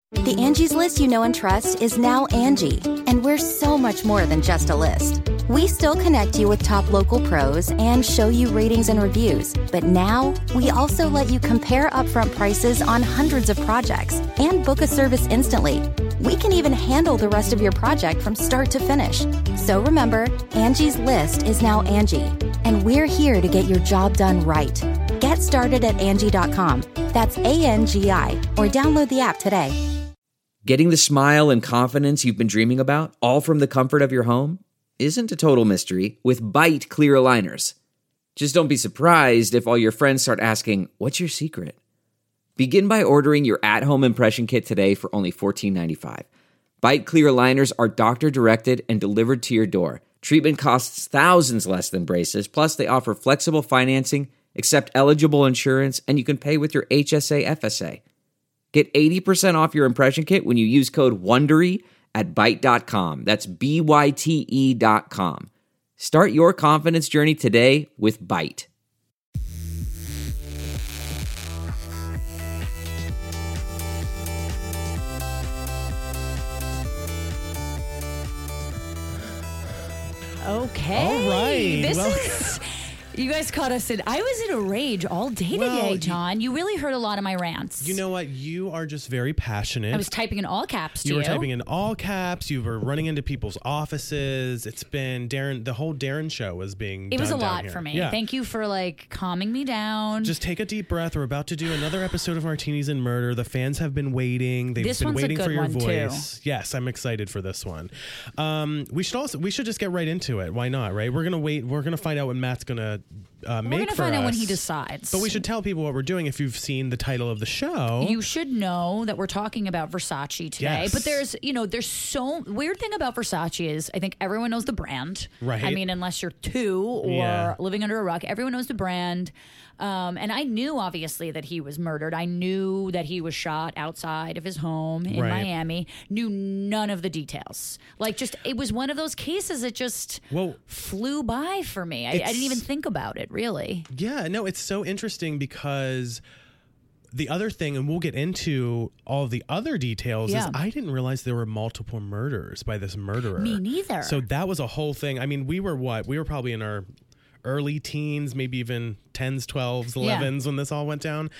The Angie's List you know and trust is now Angie, and we're so much more than just a list. We still connect you with top local pros and show you ratings and reviews, but now we also let you compare upfront prices on hundreds of projects and book a service instantly. We can even handle the rest of your project from start to finish. So remember, Angie's List is now Angie, and we're here to get your job done right. Get started at Angie.com. That's ANGI, or download the app today. Getting the smile and confidence you've been dreaming about, all from the comfort of your home, isn't a total mystery with Byte clear aligners. Just don't be surprised if all your friends start asking, "What's your secret?" Begin by ordering your at-home impression kit today for only $14.95. Byte clear aligners are doctor-directed and delivered to your door. Treatment costs thousands less than braces, plus they offer flexible financing, accept eligible insurance, and you can pay with your HSA FSA. Get 80% off your impression kit when you use code WONDERY at Byte.com. That's BYTE.com. Start your confidence journey today with Byte. Okay. All right. This is... You guys caught us in... I was in a rage all day today, John. You really heard a lot of my rants. You know what? You are just very passionate. I was typing in all caps to you. You were typing in all caps. You were running into people's offices. It's been Darren... The whole Darren show was being It done was a down lot here. for me. Yeah. Thank you for, calming me down. Just take a deep breath. We're about to do another episode of Martinis and Murder. The fans have been waiting. They've This been one's a waiting good for your one, voice. too. Yes, I'm excited for this one. We should just get right into it. Why not, right? We're going to wait. We're going to find out what Matt's going to make for us. We're going to find out when he decides. But we should tell people what we're doing if you've seen the title of the show. You should know that we're talking about Versace today. Yes. But there's so... Weird thing about Versace is I think everyone knows the brand. Right. I mean, unless you're two or living under a rock, everyone knows the brand. And I knew, obviously, that he was murdered. I knew that he was shot outside of his home in Miami. Knew none of the details. It was one of those cases that just flew by for me. I didn't even think about it, really. Yeah, no, it's so interesting because the other thing, and we'll get into all the other details, is I didn't realize there were multiple murders by this murderer. Me neither. So that was a whole thing. I mean, we were probably in our early teens, maybe even 10s, 12s, 11s when this all went down.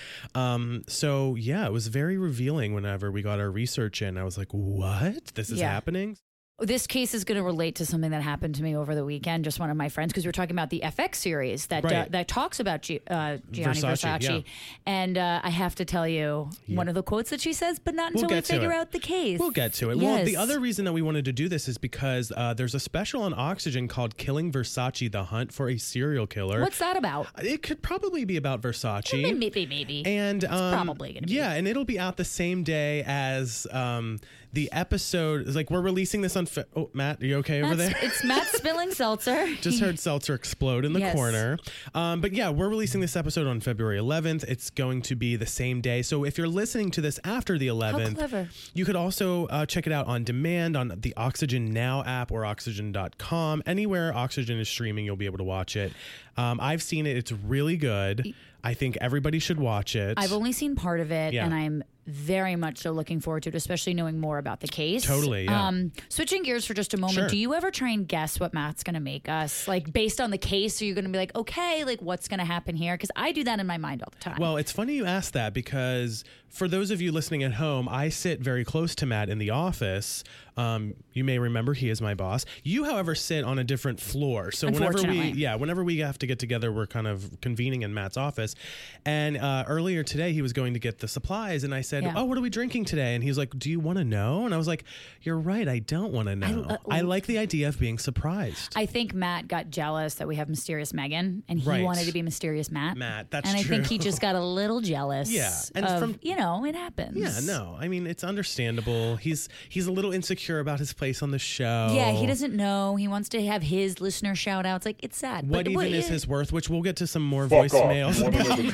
So yeah, it was very revealing whenever we got our research in. I was like, what? This is happening? This case is going to relate to something that happened to me over the weekend. Just one of my friends, because we were talking about the FX series that talks about Gianni Versace. Yeah. And I have to tell you one of the quotes that she says, but not until we figure out the case. We'll get to it. Yes. Well, the other reason that we wanted to do this is because there's a special on Oxygen called Killing Versace, The Hunt for a Serial Killer. What's that about? It could probably be about Versace. Maybe. And it's probably going to be. Yeah, and it'll be out the same day as the episode. We're releasing this on... Matt, are you okay over there? It's Matt spilling seltzer. Just heard seltzer explode in the corner. But yeah, we're releasing this episode on February 11th. It's going to be the same day. So if you're listening to this after the 11th, you could also check it out on demand on the Oxygen Now app or oxygen.com. Anywhere Oxygen is streaming, you'll be able to watch it. I've seen it. It's really good. I think everybody should watch it. I've only seen part of it, and I'm very much so looking forward to it, especially knowing more about the case. Totally, yeah. Switching gears for just a moment, do you ever try and guess what Matt's going to make us? Based on the case, are you going to be like, okay, what's going to happen here? Because I do that in my mind all the time. Well, it's funny you ask that because for those of you listening at home, I sit very close to Matt in the office. You may remember he is my boss. You, however, sit on a different floor. So whenever we have to get together, we're kind of convening in Matt's office. And earlier today, he was going to get the supplies, and I said, "Oh, what are we drinking today?" And he was like, "Do you want to know?" And I was like, "You're right. I don't want to know. I like the idea of being surprised." I think Matt got jealous that we have Mysterious Megan, and he wanted to be Mysterious Matt. That's true. And I think he true. just got a little jealous. Yeah, and it happens. Yeah, no, I mean it's understandable. He's a little insecure about his place on the show. Yeah, he doesn't know. He wants to have his listener shout outs. It's sad. What is his worth? Which we'll get to some more voicemails.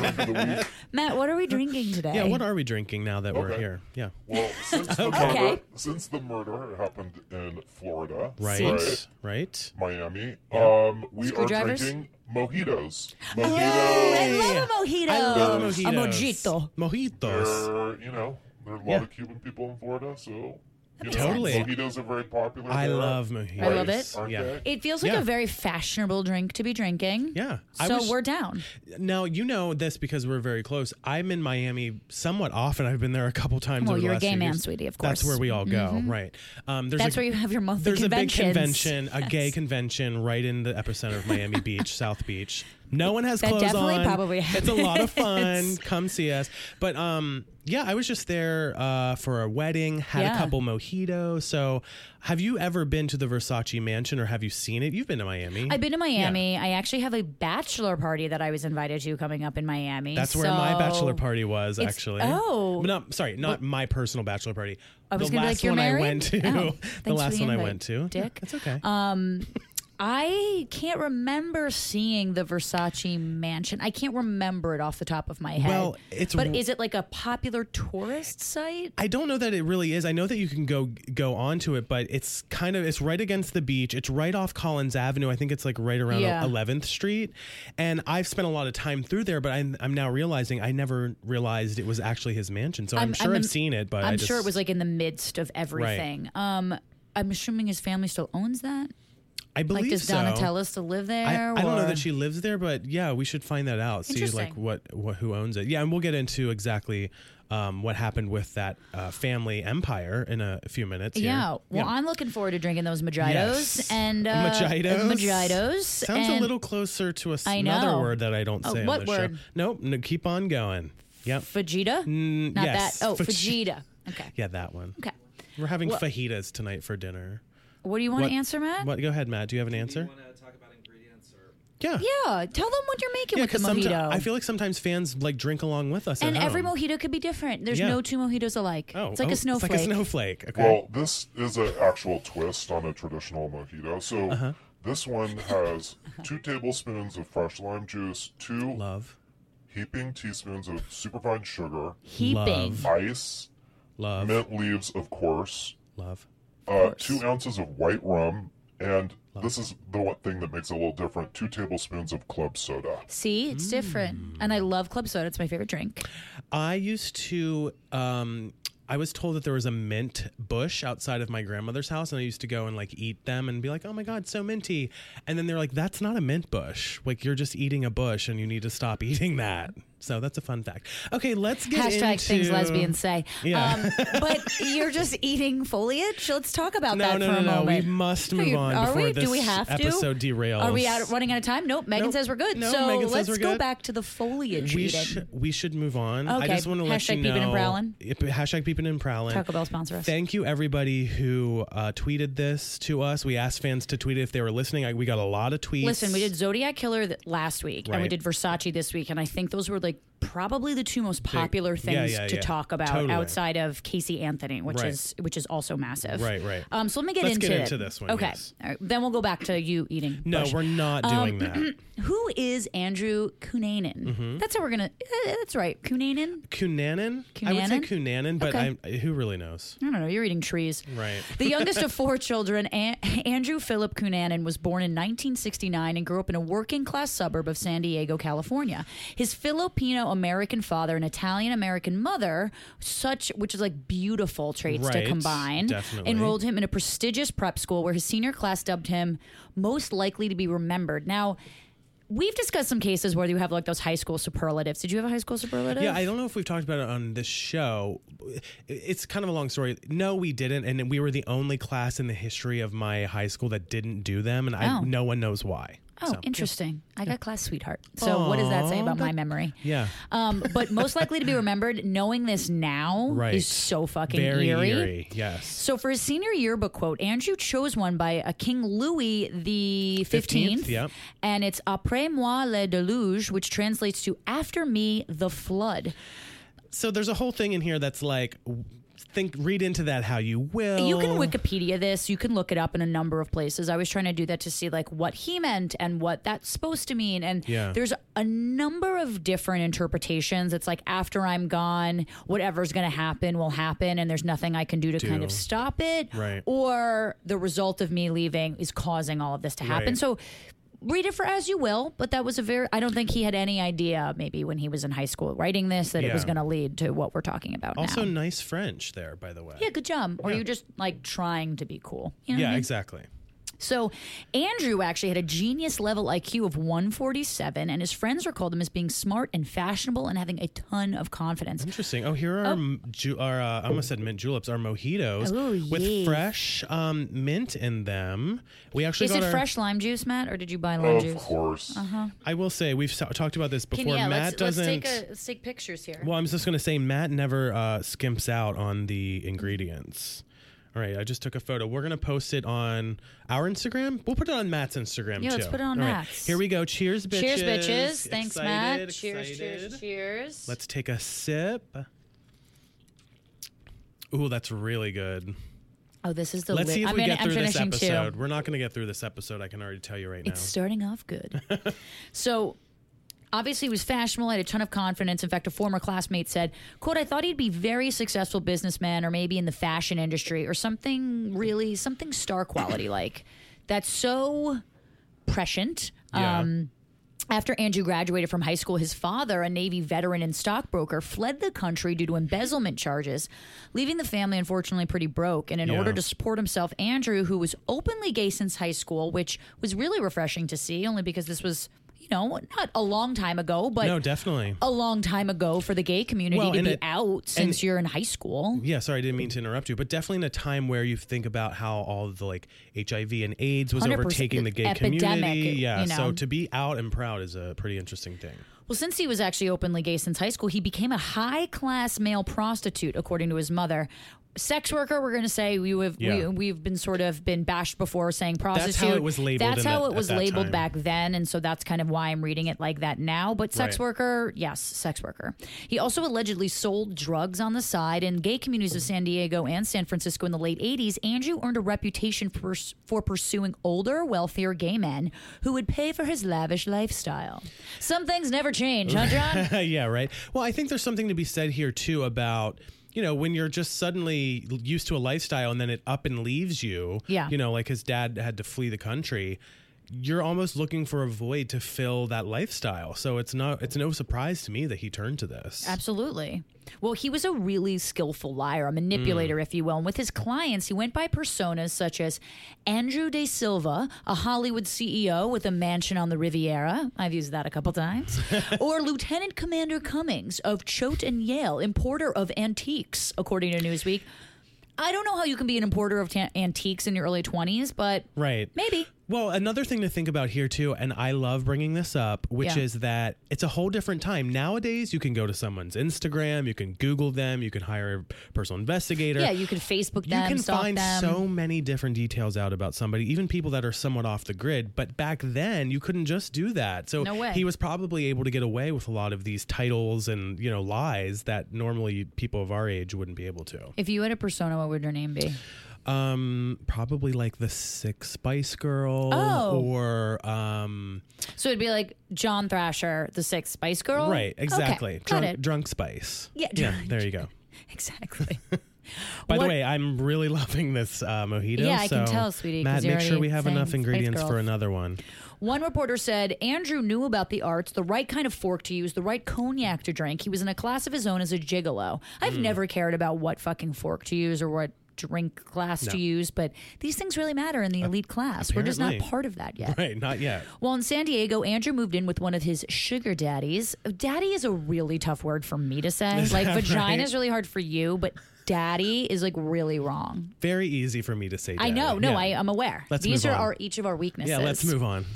Matt, what are we drinking today? Yeah, what are we drinking now that we're here? Yeah. Well, since the murder happened in Florida, right, Miami, we are drinking mojitos. I love a mojito. I love mojitos. A mojito. Mojitos. They're, There are a lot of Cuban people in Florida, so... Totally. Mojitos are very popular. I love mojitos. I love it. Yeah. It feels like a very fashionable drink to be drinking. Yeah. So we're down. Now, you know this because we're very close. I'm in Miami somewhat often. I've been there a couple times Well, over the you're a last gay few man, years. sweetie, of course. That's where we all go, right. That's where you have your monthly There's conventions. a big convention, a gay convention right in the epicenter of Miami Beach, South Beach. No one has That clothes definitely on. probably It's a lot of fun. Come see us. But yeah, I was just there for a wedding, had a couple mojitos. So have you ever been to the Versace mansion or have you seen it? You've been to Miami. I've been to Miami. I actually have a bachelor party that I was invited to coming up in Miami. That's where my bachelor party was, actually. Oh. Not my personal bachelor party. I was the going to be last like, you're one married? I went to. Oh, the last one I invite, went to. Dick. That's okay. I can't remember seeing the Versace mansion. I can't remember it off the top of my head. Well, but is it like a popular tourist site? I don't know that it really is. I know that you can go onto it, but it's right against the beach. It's right off Collins Avenue. I think it's like right around 11th Street. And I've spent a lot of time through there, but I'm now realizing I never realized it was actually his mansion. So I'm sure I've seen it, but I'm sure it was like in the midst of everything. Right. I'm assuming his family still owns that. I believe like, does so. Donatella still live there? I don't know that she lives there, but yeah, we should find that out. See like what who owns it. Yeah, and we'll get into exactly what happened with that family empire in a few minutes. Yeah. Well, I'm looking forward to drinking those mojitos. Yes. And mojitos. Sounds a little closer to another word that I don't say what on the word? show. Nope. No, keep on going. Yep. Fajita? Not yes. that. Oh, fajita. Okay. Yeah, that one. Okay. We're having fajitas tonight for dinner. What do you want to answer, Matt? Go ahead, Matt. Do you have an answer? Do you want to talk about ingredients? Or? Yeah. Yeah. Tell them what you're making with the mojito. I feel like sometimes fans like drink along with us. And at every home. mojito could be different. There's no two mojitos alike. Oh, it's like a snowflake. It's like a snowflake. Okay. Well, this is an actual twist on a traditional mojito. So this one has 2 tablespoons of fresh lime juice, 2 heaping teaspoons of superfine sugar, ice, mint leaves, of course, 2 ounces of white rum, and this is the one thing that makes it a little different, 2 tablespoons of club soda. See, it's different. And I love club soda. It's my favorite drink. I used to... I was told that there was a mint bush outside of my grandmother's house, and I used to go and like eat them and be like, oh my God, so minty. And then they're like, that's not a mint bush. Like, you're just eating a bush and you need to stop eating that. So that's a fun fact. Okay, let's get into... things lesbians say. Yeah. But you're just eating foliage? Let's talk about that for a moment. No, we must move on before this Do we have episode derails. Are we running out of time? Nope. Megan says we're good. No, so Megan says let's we're go good. back to the foliage We should move on. Okay. I just want to let you know. Peepin' and Prowlin'. Hashtag Peepin' and Prowlin'. Taco Bell sponsor us. Thank you, everybody who tweeted this to us. We asked fans to tweet it if they were listening. We got a lot of tweets. Listen, we did Zodiac Killer last week, and we Right. did Versace this week, and I think those were like probably the 2 most popular things to talk about outside of Casey Anthony, which is also massive. Right. So let me Let's get into this one. Okay. Yes. All right. Then we'll go back to you eating. No, bush. we're not doing that. Who is Andrew Cunanan? That's how we're gonna. That's right, Cunanan. Cunanan? I would say Cunanan, but Okay. who really knows? I don't know. You're eating trees. Right. The youngest of 4 children, Andrew Philip Cunanan was born in 1969 and grew up in a working-class suburb of San Diego, California. His Filipino-American father and Italian-American mother, which is like beautiful traits to combine, definitely. enrolled him in a prestigious prep school where his senior class dubbed him most likely to be remembered. Now, we've discussed some cases where you have like those high school superlatives. Did you have a high school superlative? Yeah, I don't know if we've talked about it on this show. It's kind of a long story. No, we didn't, and we were the only class in the history of my high school that didn't do them, and no one knows why. Oh, interesting. I got class sweetheart. So what does that say about my memory? Yeah. But most likely to be remembered, knowing this now is so fucking Very eerie. Yes. So for his senior yearbook quote, Andrew chose one by a King Louis the 15th. Yep. And it's Après moi le déluge, which translates to after me the flood. So there's a whole thing in here that's like... read into that how you will. You can Wikipedia this. You can look it up in a number of places. I was trying to do that to see like what he meant and what that's supposed to mean. And there's a number of different interpretations. It's like after I'm gone, whatever's going to happen will happen, and there's nothing I can do to kind of stop it. Right. Or the result of me leaving is causing all of this to happen. Right. So read it for as you will, but that was I don't think he had any idea maybe when he was in high school writing this that it was going to lead to what we're talking about also, now. nice French there, by the way. Yeah, good job. Or you're just like trying to be cool. You know what I mean? Exactly. So Andrew actually had a genius level IQ of 147, and his friends recalled him as being smart and fashionable and having a ton of confidence. Interesting. Oh, here are I almost said mint juleps, our mojitos with fresh mint in them. We actually Is it fresh lime juice, Matt, or did you buy lime juice? Of course. I will say we've talked about this before. Matt doesn't. Let's take pictures here. Well, I'm just going to say Matt never skimps out on the ingredients. All right, I just took a photo. We're going to post it on our Instagram. We'll put it on Matt's Instagram, too. Let's put it on Matt's. Right, here we go. Cheers, bitches. Cheers, bitches. Thanks, Matt. Excited. Cheers. Let's take a sip. Ooh, that's really good. Oh, this is the Let's see if we get through this episode. Too. We're not going to get through this episode. I can already tell you right now. It's starting off good. So... obviously, he was fashionable, had a ton of confidence. In fact, a former classmate said, quote, "I thought he'd be very successful businessman or maybe in the fashion industry or something star quality like. That's so prescient." Yeah. After Andrew graduated from high school, his father, a Navy veteran and stockbroker, fled the country due to embezzlement charges, leaving the family, unfortunately, pretty broke. And in order to support himself, Andrew, who was openly gay since high school, which was really refreshing to see, only because this was... not a long time ago, but no, definitely a long time ago for the gay community to be out since you're in high school. Yeah, sorry, I didn't mean to interrupt you, but definitely in a time where you think about how all the HIV and AIDS was overtaking the gay community. Yeah, so to be out and proud is a pretty interesting thing. Well, since he was actually openly gay since high school, he became a high-class male prostitute, according to his mother. Sex worker, we're going to say we've been bashed before saying prostitute. That's how it was labeled. That's how it was labeled back then, and so that's kind of why I'm reading it like that now. But sex worker, yes, sex worker. He also allegedly sold drugs on the side. In gay communities of San Diego and San Francisco in the late 80s, Andrew earned a reputation for pursuing older, wealthier gay men who would pay for his lavish lifestyle. Some things never change, huh, John? Yeah, right. Well, I think there's something to be said here too about, when you're just suddenly used to a lifestyle and then it up and leaves you, like his dad had to flee the country, you're almost looking for a void to fill that lifestyle. So it's no surprise to me that he turned to this. Absolutely. Well, he was a really skillful liar, a manipulator, if you will. And with his clients, he went by personas such as Andrew De Silva, a Hollywood CEO with a mansion on the Riviera. I've used that a couple times. Or Lieutenant Commander Cummings of Choate and Yale, importer of antiques, according to Newsweek. I don't know how you can be an importer of antiques in your early 20s, but maybe. Well, another thing to think about here, too, and I love bringing this up, which is that it's a whole different time. Nowadays, you can go to someone's Instagram, you can Google them, you can hire a personal investigator. Yeah, you can Facebook them, you can stalk find them. so many different details out about somebody, even people that are somewhat off the grid. But back then, you couldn't just do that. So no way. He was probably able to get away with a lot of these titles and, lies that normally people of our age wouldn't be able to. If you had a persona, what would your name be? Probably like the Six Spice Girl. Or so it'd be like John Thrasher, the Six Spice Girl. Right, exactly. Okay, drunk Spice. Yeah, there you go. Exactly. By the way, I'm really loving this mojito. Yeah, I can tell, sweetie. Matt, make sure we have enough ingredients for another one. One reporter said Andrew knew about the arts, the right kind of fork to use, the right cognac to drink. He was in a class of his own as a gigolo. I've never cared about what fucking fork to use or what drink class to use, but these things really matter in the elite class. Apparently. We're just not part of that yet. Right, not yet. Well, in San Diego, Andrew moved in with one of his sugar daddies. Daddy is a really tough word for me to say. Like vagina is really hard for you, but daddy is like really wrong. Very easy for me to say daddy. I know. No, I'm aware. These are each of our weaknesses. Yeah, let's move on.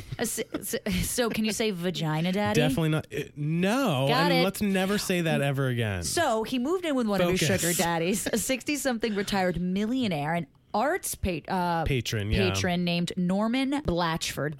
So can you say vagina daddy? Definitely not. No. Got it. Let's never say that ever again. So he moved in with one of his sugar daddies, a 60-something retired millionaire and arts patron named Norman Blatchford,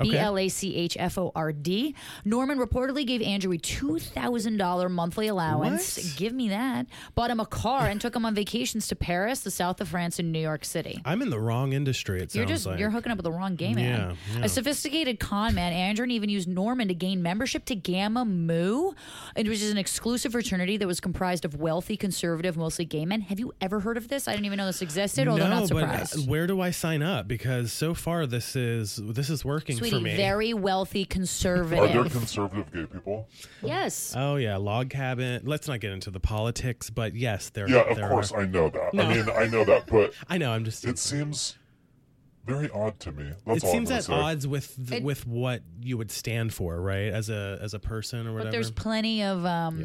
Blachford. Norman reportedly gave Andrew a $2,000 monthly allowance. What? Give me that. Bought him a car and took him on vacations to Paris, the south of France, and New York City. I'm in the wrong industry, it sounds like. You're hooking up with the wrong gay man. Yeah. A sophisticated con man, Andrew even used Norman to gain membership to Gamma Mu, which is an exclusive fraternity that was comprised of wealthy, conservative, mostly gay men. Have you ever heard of this? I didn't even know this existed, although not surprised. surprised. Where do I sign up? Because so far this is working Sweetie, for me. Very wealthy conservative. Are there conservative gay people? Yes. Oh yeah, log cabin. Let's not get into the politics, but yes, there. Yeah, of there course, are. I know that. No. I mean, I know that, but I know. I'm just. it seems very odd to me. That's it all seems I'm at gonna say. odds with what you would stand for, right? As a person or whatever. But there's plenty of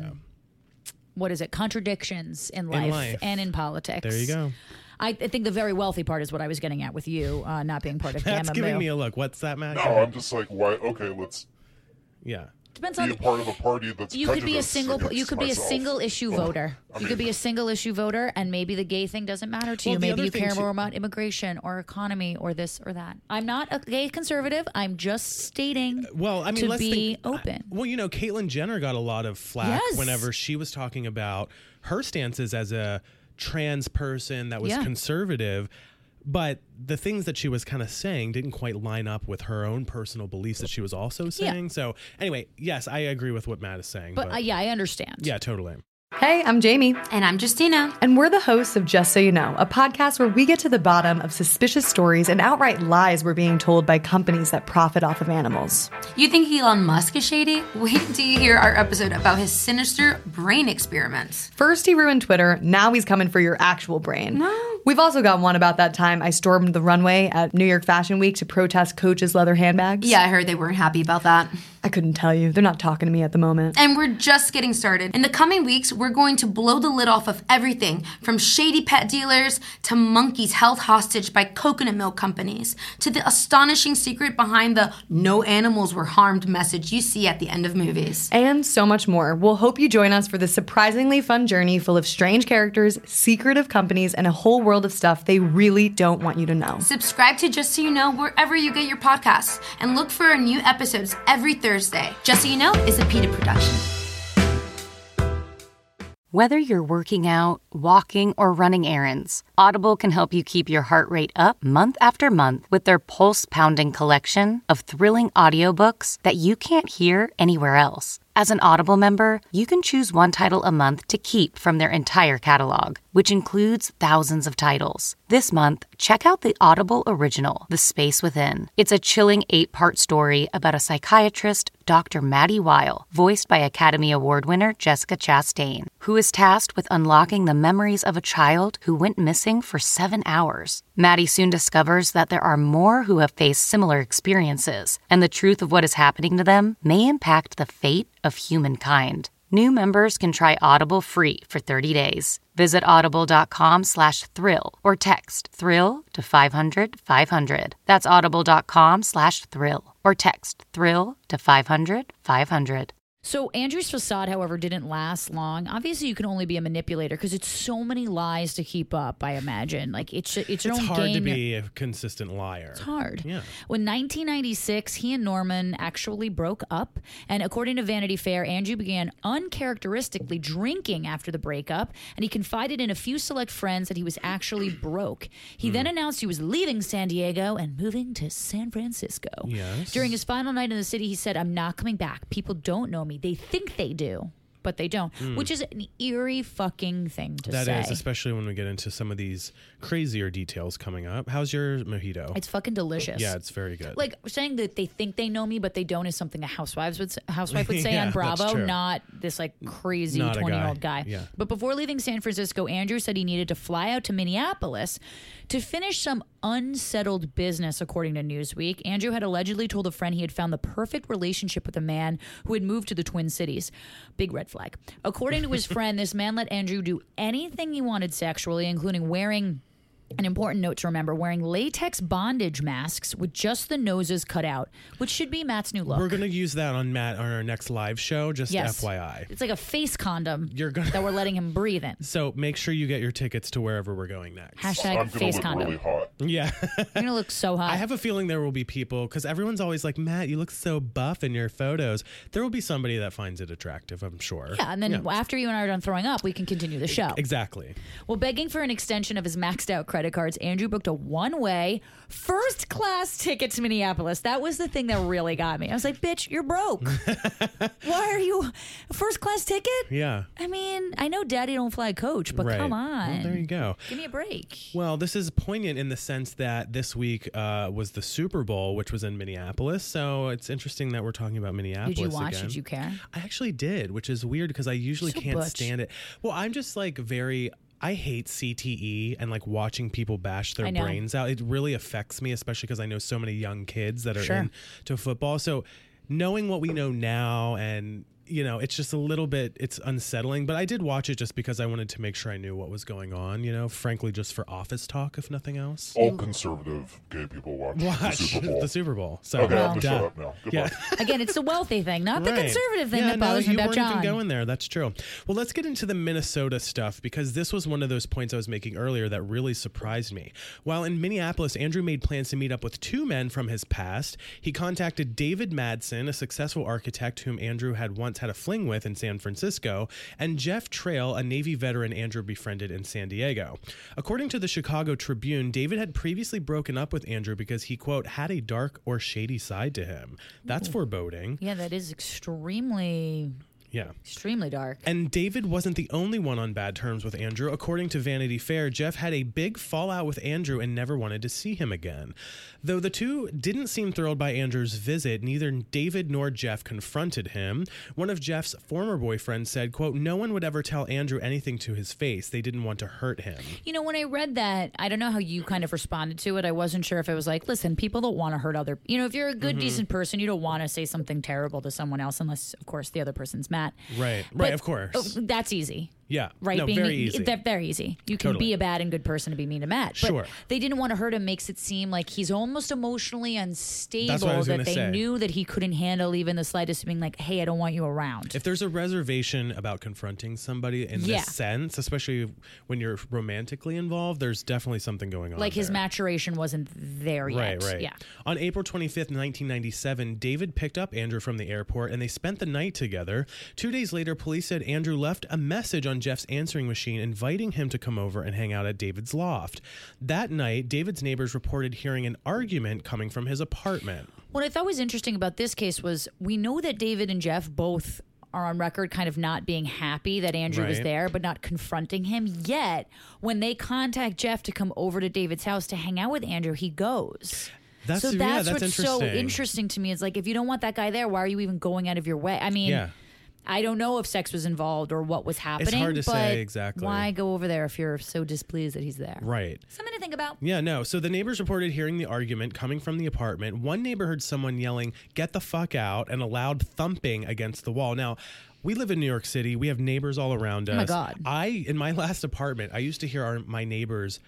what is it? Contradictions in life and in politics. There you go. I think the very wealthy part is what I was getting at with you not being part of That's Gamma giving Mu. me a look. What's that, Matt? No, I'm just like, why? Okay, let's Yeah. Depends be on a part of a party that's you could be a prejudiced single against you could be a myself. single issue voter. You could be a single issue voter, and maybe the gay thing doesn't matter to you. the Maybe other you thing care too- more about immigration or economy or this or that. I'm not a gay conservative. I'm just stating Well, I mean, to let's be think, open. Well, you know, Caitlyn Jenner got a lot of flack Yes. whenever she was talking about her stances as a trans person that was Yeah. conservative. But the things that she was kind of saying didn't quite line up with her own personal beliefs that she was also saying. So anyway, yes, I agree with what Matt is saying. But yeah, I understand. Yeah, totally. Hey, I'm Jamie. And I'm Justina. And we're the hosts of Just So You Know, a podcast where we get to the bottom of suspicious stories and outright lies we're being told by companies that profit off of animals. You think Elon Musk is shady? Wait until you hear our episode about his sinister brain experiments. First he ruined Twitter, now he's coming for your actual brain. No. We've also got one about that time I stormed the runway at New York Fashion Week to protest Coach's leather handbags. Yeah, I heard they weren't happy about that. I couldn't tell you. They're not talking to me at the moment. And we're just getting started. In the coming weeks, we're going to blow the lid off of everything from shady pet dealers to monkeys held hostage by coconut milk companies to the astonishing secret behind the no animals were harmed message you see at the end of movies. And so much more. We'll hope you join us for this surprisingly fun journey full of strange characters, secretive companies, and a whole world of stuff they really don't want you to know. Subscribe to Just So You Know wherever you get your podcasts and look for our new episodes every Thursday. Just So You Know is a PETA production. Whether you're working out, walking, or running errands, Audible can help you keep your heart rate up month after month with their pulse-pounding collection of thrilling audiobooks that you can't hear anywhere else. As an Audible member, you can choose one title a month to keep from their entire catalog, which includes thousands of titles. This month, check out the Audible original, The Space Within. It's a chilling 8-part story about a psychiatrist, Dr. Maddie Weil, voiced by Academy Award winner Jessica Chastain, who is tasked with unlocking the memories of a child who went missing for 7 hours. Maddie soon discovers that there are more who have faced similar experiences, and the truth of what is happening to them may impact the fate of humankind. New members can try Audible free for 30 days. Visit audible.com/thrill or text thrill to 500-500. That's audible.com/thrill or text thrill to 500-500. So Andrew's facade, however, didn't last long. Obviously, you can only be a manipulator because it's so many lies to keep up, I imagine. Like it's your own hard game. to be a consistent liar. It's hard. Yeah. When 1996, he and Norman actually broke up. And according to Vanity Fair, Andrew began uncharacteristically drinking after the breakup. And he confided in a few select friends that he was actually broke. He then announced he was leaving San Diego and moving to San Francisco. Yes. During his final night in the city, he said, "I'm not coming back. People don't know me. They think they do, but they don't," which is an eerie fucking thing to say. That is, especially when we get into some of these crazier details coming up. How's your mojito? It's fucking delicious. Yeah, it's very good. Like saying that they think they know me, but they don't is something a housewife would say Yeah, on that's Bravo, true. not this like crazy Not a 20-year-old guy. Yeah. But before leaving San Francisco, Andrew said he needed to fly out to Minneapolis to finish some unsettled business, according to Newsweek. Andrew had allegedly told a friend he had found the perfect relationship with a man who had moved to the Twin Cities. Big red flag. According to his friend, this man let Andrew do anything he wanted sexually, including wearing, an important note to remember, wearing latex bondage masks with just the noses cut out, which should be Matt's new look. We're going to use that on Matt on our next live show, just Yes. FYI. It's like a face condom You're gonna- that we're letting him breathe in. So make sure you get your tickets to wherever we're going next. Hashtag I'm gonna face look condom. really hot. Yeah. You're going to look so hot. I have a feeling there will be people, because everyone's always like, Matt, you look so buff in your photos. There will be somebody that finds it attractive, I'm sure. Yeah, and then after you and I are done throwing up, we can continue the show. Exactly. Well, begging for an extension of his maxed out credit cards. Andrew booked a one-way first-class ticket to Minneapolis. That was the thing that really got me. I was like, bitch, you're broke. Why are you a first-class ticket? Yeah. I mean, I know daddy don't fly coach, but come on. Well, there you go. Give me a break. Well, this is poignant in the sense that this week was the Super Bowl, which was in Minneapolis. So it's interesting that we're talking about Minneapolis again. Did you watch? Did you care? I actually did, which is weird because I usually can't stand it. Well, I'm just like I hate CTE and like watching people bash their brains out. It really affects me, especially because I know so many young kids that are into football. So knowing what we know now and it's just a little bit, it's unsettling, but I did watch it just because I wanted to make sure I knew what was going on, frankly, just for office talk, if nothing else. All conservative gay people watch the Super Bowl. So, okay, I'm going to shut up now. Goodbye. Again, it's the wealthy thing, not the conservative thing that bothers me about John. You weren't even going there. That's true. Well, let's get into the Minnesota stuff because this was one of those points I was making earlier that really surprised me. While in Minneapolis, Andrew made plans to meet up with two men from his past. He contacted David Madsen, a successful architect whom Andrew had once had a fling with in San Francisco, and Jeff Trail, a Navy veteran Andrew befriended in San Diego. According to the Chicago Tribune, David had previously broken up with Andrew because he, quote, had a dark or shady side to him. That's foreboding. Yeah, that is extremely dark. And David wasn't the only one on bad terms with Andrew. According to Vanity Fair, Jeff had a big fallout with Andrew and never wanted to see him again. Though the two didn't seem thrilled by Andrew's visit, neither David nor Jeff confronted him. One of Jeff's former boyfriends said, quote, no one would ever tell Andrew anything to his face. They didn't want to hurt him. When I read that, I don't know how you kind of responded to it. I wasn't sure if it was like, listen, people don't want to hurt other, if you're a good, decent person, you don't want to say something terrible to someone else unless, of course, the other person's mad. Right, of course. That's easy. Yeah. Right. No, very easy. Very easy. You can be a bad and good person to be mean to Matt. But they didn't want to hurt him. Makes it seem like he's almost emotionally unstable. That's what I was that they say. Knew that he couldn't handle even the slightest being like, hey, I don't want you around. If there's a reservation about confronting somebody in this sense, especially when you're romantically involved, there's definitely something going on. Like his maturation wasn't there yet. Right. Yeah. On April 25th, 1997, David picked up Andrew from the airport and they spent the night together. 2 days later, police said Andrew left a message on Jeff's answering machine inviting him to come over and hang out at David's loft. That night, David's neighbors reported hearing an argument coming from his apartment. What I thought was interesting about this case was we know that David and Jeff both are on record kind of not being happy that Andrew was there, but not confronting him. Yet, when they contact Jeff to come over to David's house to hang out with Andrew, he goes. That's what's so interesting to me. It's like, if you don't want that guy there, why are you even going out of your way? I mean, I don't know if sex was involved or what was happening. It's hard to say exactly. Why go over there if you're so displeased that he's there? Right. Something to think about. Yeah, no. So the neighbors reported hearing the argument coming from the apartment. One neighbor heard someone yelling, "Get the fuck out," and a loud thumping against the wall. Now, we live in New York City. We have neighbors all around us. Oh, my God. In my last apartment, I used to hear my neighbors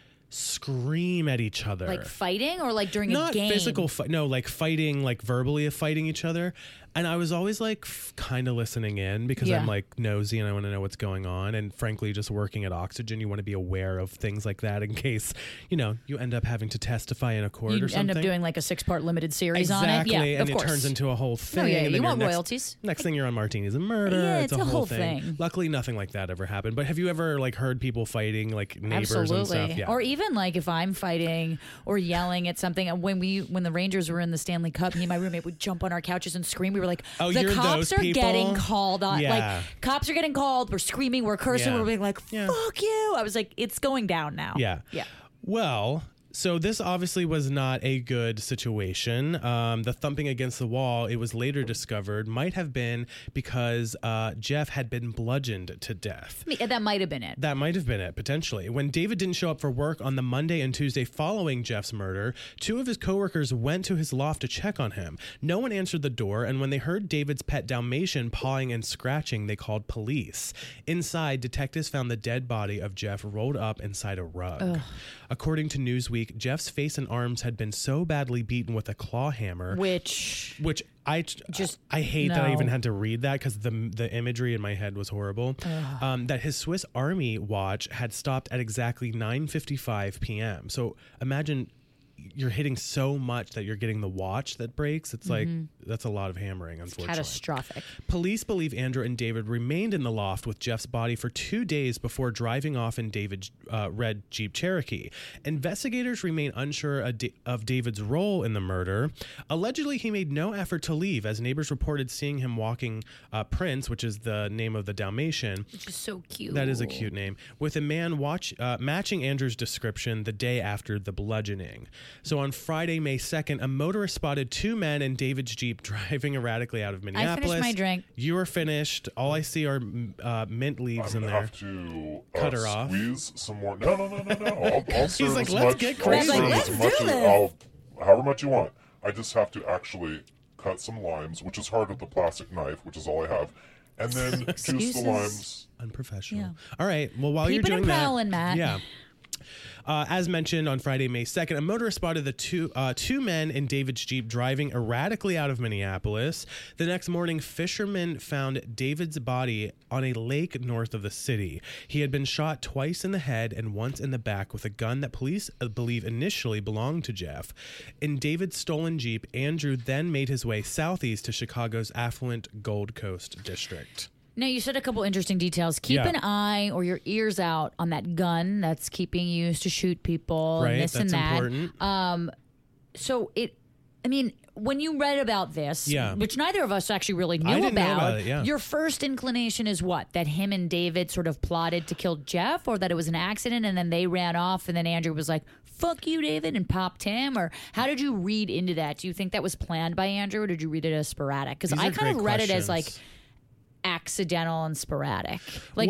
scream at each other. Like fighting or like during Not a game? Not physical fight. No, like fighting, like verbally fighting each other. And I was always like kind of listening in because I'm like nosy and I want to know what's going on. And frankly, just working at Oxygen, you want to be aware of things like that in case, you end up having to testify in a court or something. You end up doing like a 6-part limited series on it. Exactly. Yeah, and of course. It turns into a whole thing. Oh, yeah, and you want royalties. Next thing you're on Martinis and Murder. Yeah, it's a whole thing. Luckily, nothing like that ever happened. But have you ever like heard people fighting, like neighbors Absolutely. and stuff? Yeah. Or even like if I'm fighting or yelling at something. When the Rangers were in the Stanley Cup, me and my roommate would jump on our couches and scream. We were like, the cops are getting called on. Yeah. Like, cops are getting called. We're screaming. We're cursing. We're being like, fuck you. I was like, it's going down now. Yeah. Yeah. Well, so this obviously was not a good situation. The thumping against the wall, it was later discovered, might have been because Jeff had been bludgeoned to death. That might have been it. That might have been it, potentially. When David didn't show up for work on the Monday and Tuesday following Jeff's murder, 2 of his coworkers went to his loft to check on him. No one answered the door, and when they heard David's pet Dalmatian pawing and scratching, they called police. Inside, detectives found the dead body of Jeff rolled up inside a rug. Ugh. According to Newsweek, Jeff's face and arms had been so badly beaten with a claw hammer, which I hate that I even had to read that because the imagery in my head was horrible. That his Swiss Army watch had stopped at exactly 9:55 p.m. So imagine you're hitting so much that you're getting the watch that breaks. It's like, that's a lot of hammering, unfortunately. It's catastrophic. Police believe Andrew and David remained in the loft with Jeff's body for 2 days before driving off in David's red Jeep Cherokee. Investigators remain unsure of David's role in the murder. Allegedly, he made no effort to leave, as neighbors reported seeing him walking Prince, which is the name of the Dalmatian. Which is so cute. That is a cute name. With a man matching Andrew's description the day after the bludgeoning. So on Friday, May 2nd, a motorist spotted 2 men in David's Jeep driving erratically out of Minneapolis. I finished my drink. You are finished. All I see are mint leaves in there. I'm going to cut her off. Squeeze some more. No. I'll He's like, let's get crazy. However much you want. I just have to actually cut some limes, which is hard with the plastic knife, which is all I have. And then juice the limes. Unprofessional. Yeah. All right. Well, while you're doing and prowling, that, Matt. yeah. As mentioned on Friday, May 2nd, a motorist spotted the two men in David's Jeep driving erratically out of Minneapolis. The next morning, fishermen found David's body on a lake north of the city. He had been shot twice in the head and once in the back with a gun that police believe initially belonged to Jeff. In David's stolen Jeep, Andrew then made his way southeast to Chicago's affluent Gold Coast district. Now, you said a couple interesting details. Keep an eye or your ears out on that gun that's keeping you used to shoot people and this and that. Important. When you read about this, which neither of us actually really knew know about it, yeah. Your first inclination is what? That him and David sort of plotted to kill Jeff, or that it was an accident and then they ran off and then Andrew was like, fuck you, David, and popped him? Or how did you read into that? Do you think that was planned by Andrew, or did you read it as sporadic? Because I kind of read it as like accidental and sporadic.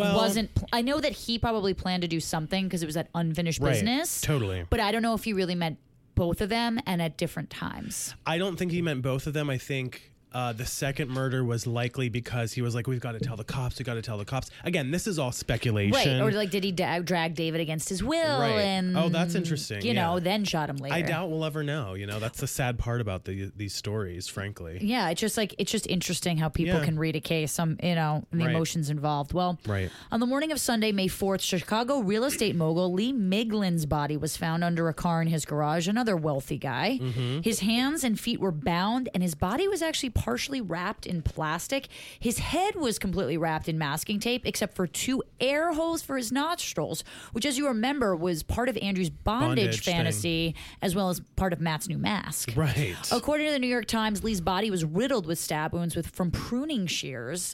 I know that he probably planned to do something because it was that unfinished business. Totally. But I don't know if he really meant both of them and at different times. I don't think he meant both of them. I think the second murder was likely because he was like, we've got to tell the cops. Again, this is all speculation. Right. Or like, did he drag David against his will? Right. And, that's interesting. Then shot him later. I doubt we'll ever know. That's the sad part about these stories, frankly. Yeah. It's just interesting how people can read a case, and the emotions involved. Well, on the morning of Sunday, May 4th, Chicago real estate mogul Lee Miglin's body was found under a car in his garage, another wealthy guy. Mm-hmm. His hands and feet were bound, and his body was actually partially wrapped in plastic. His head was completely wrapped in masking tape, except for 2 air holes for his nostrils, which, as you remember, was part of Andrew's bondage fantasy, as well as part of Matt's new mask. Right. According to the New York Times, Lee's body was riddled with stab wounds from pruning shears,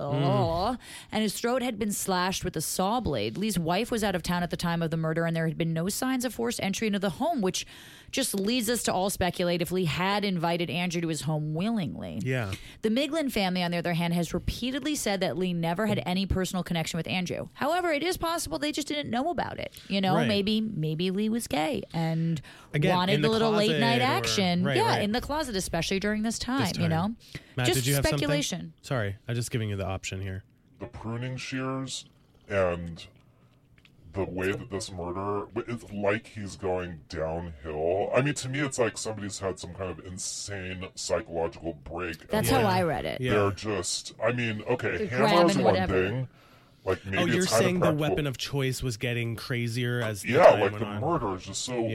and his throat had been slashed with a saw blade. Lee's wife was out of town at the time of the murder, and there had been no signs of forced entry into the home, which just leads us to all speculate if Lee had invited Andrew to his home willingly. Yeah. The Miglin family, on the other hand, has repeatedly saed that Lee never had any personal connection with Andrew. However, it is possible they just didn't know about it. Maybe Lee was gay and wanted a little late night action. In the closet, especially during this time. Matt, just did you have speculation. Something? Sorry, I'm just giving you the option here. The pruning shears and the way that this murder, it's like he's going downhill. I mean, to me, it's like somebody's had some kind of insane psychological break. That's how I read it. Yeah. They're just, hammer's one thing. Like maybe you're saying the weapon of choice was getting crazier as the time went the on. Murder is just so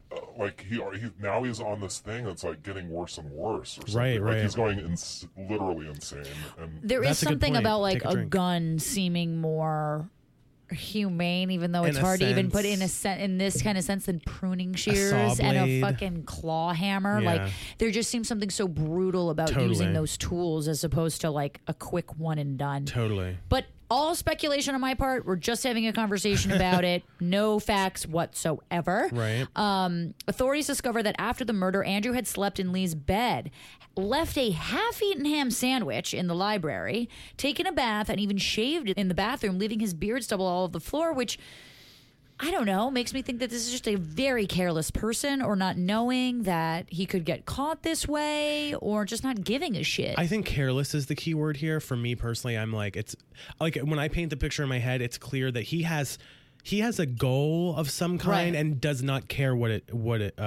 he's on this thing that's like getting worse and worse. Or something. Right. He's going literally insane. And there is something about like a gun seeming more humane, even though it's hard to even put in this kind of sense than pruning shears and a fucking claw hammer. Yeah. Like there just seems something so brutal about using those tools as opposed to like a quick one and done. Totally. But all speculation on my part. We're just having a conversation about it. No facts whatsoever. Right. Authorities discovered that after the murder, Andrew had slept in Lee's bed, left a half-eaten ham sandwich in the library, taken a bath, and even shaved in the bathroom, leaving his beard stubble all over the floor, which, I don't know, makes me think that this is just a very careless person, or not knowing that he could get caught this way, or just not giving a shit. I think careless is the key word here. For me personally, I'm like, it's like when I paint the picture in my head, it's clear that he has a goal of some kind and does not care what it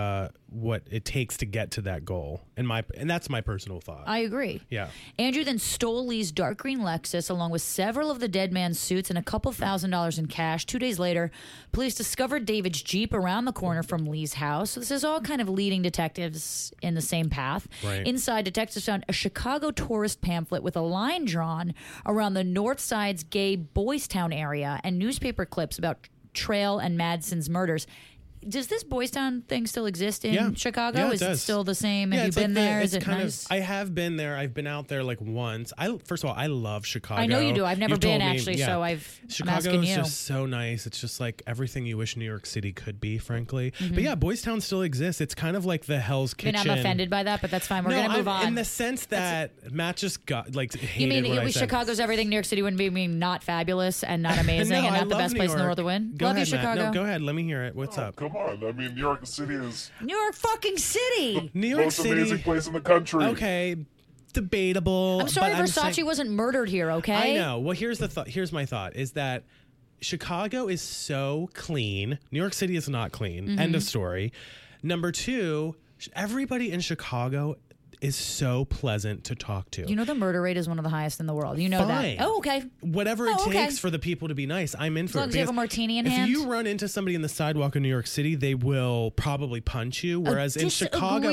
what it takes to get to that goal. And that's my personal thought. I agree. Yeah. Andrew then stole Lee's dark green Lexus along with several of the dead man's suits and a couple $1,000s in cash. 2 days later, police discovered David's Jeep around the corner from Lee's house. So this is all kind of leading detectives in the same path. Right. Inside, detectives found a Chicago tourist pamphlet with a line drawn around the North Side's gay Boys Town area and newspaper clips about Trail and Madsen's murders. Does this Boys Town thing still exist in Chicago? Yeah, Is it still the same? Have you been there? Is it nice? I have been there. I've been out there like once. First of all, I love Chicago. I know you do. I've never been actually, so I'm asking you. Chicago is just so nice. It's just like everything you wish New York City could be, frankly. But yeah, Boys Town still exists. It's kind of like the Hell's Kitchen. I'm offended by that, but that's fine. We're going to move on. In the sense that Matt just got hated you mean what I said. Chicago's everything? New York City wouldn't be not fabulous and not amazing and not the best place in the world to win? Go love ahead, you, Chicago. Matt. No, go ahead. Let me hear it. What's up? Come on. I mean, New York City is New York fucking City. New York most City. amazing place in the country. Okay, debatable. I'm sorry but Versace wasn't murdered here, okay? I know. Well, here's the thought. Here's my thought: is that Chicago is so clean. New York City is not clean. End of story. Number two, everybody in Chicago is so pleasant to talk to. You know the murder rate is one of the highest in the world. You know Fine. that. Oh, okay. Whatever it takes for the people to be nice, I'm in for it. As long as you have a martini in hand. If you run into somebody in the sidewalk in New York City, they will probably punch you. Whereas in Chicago,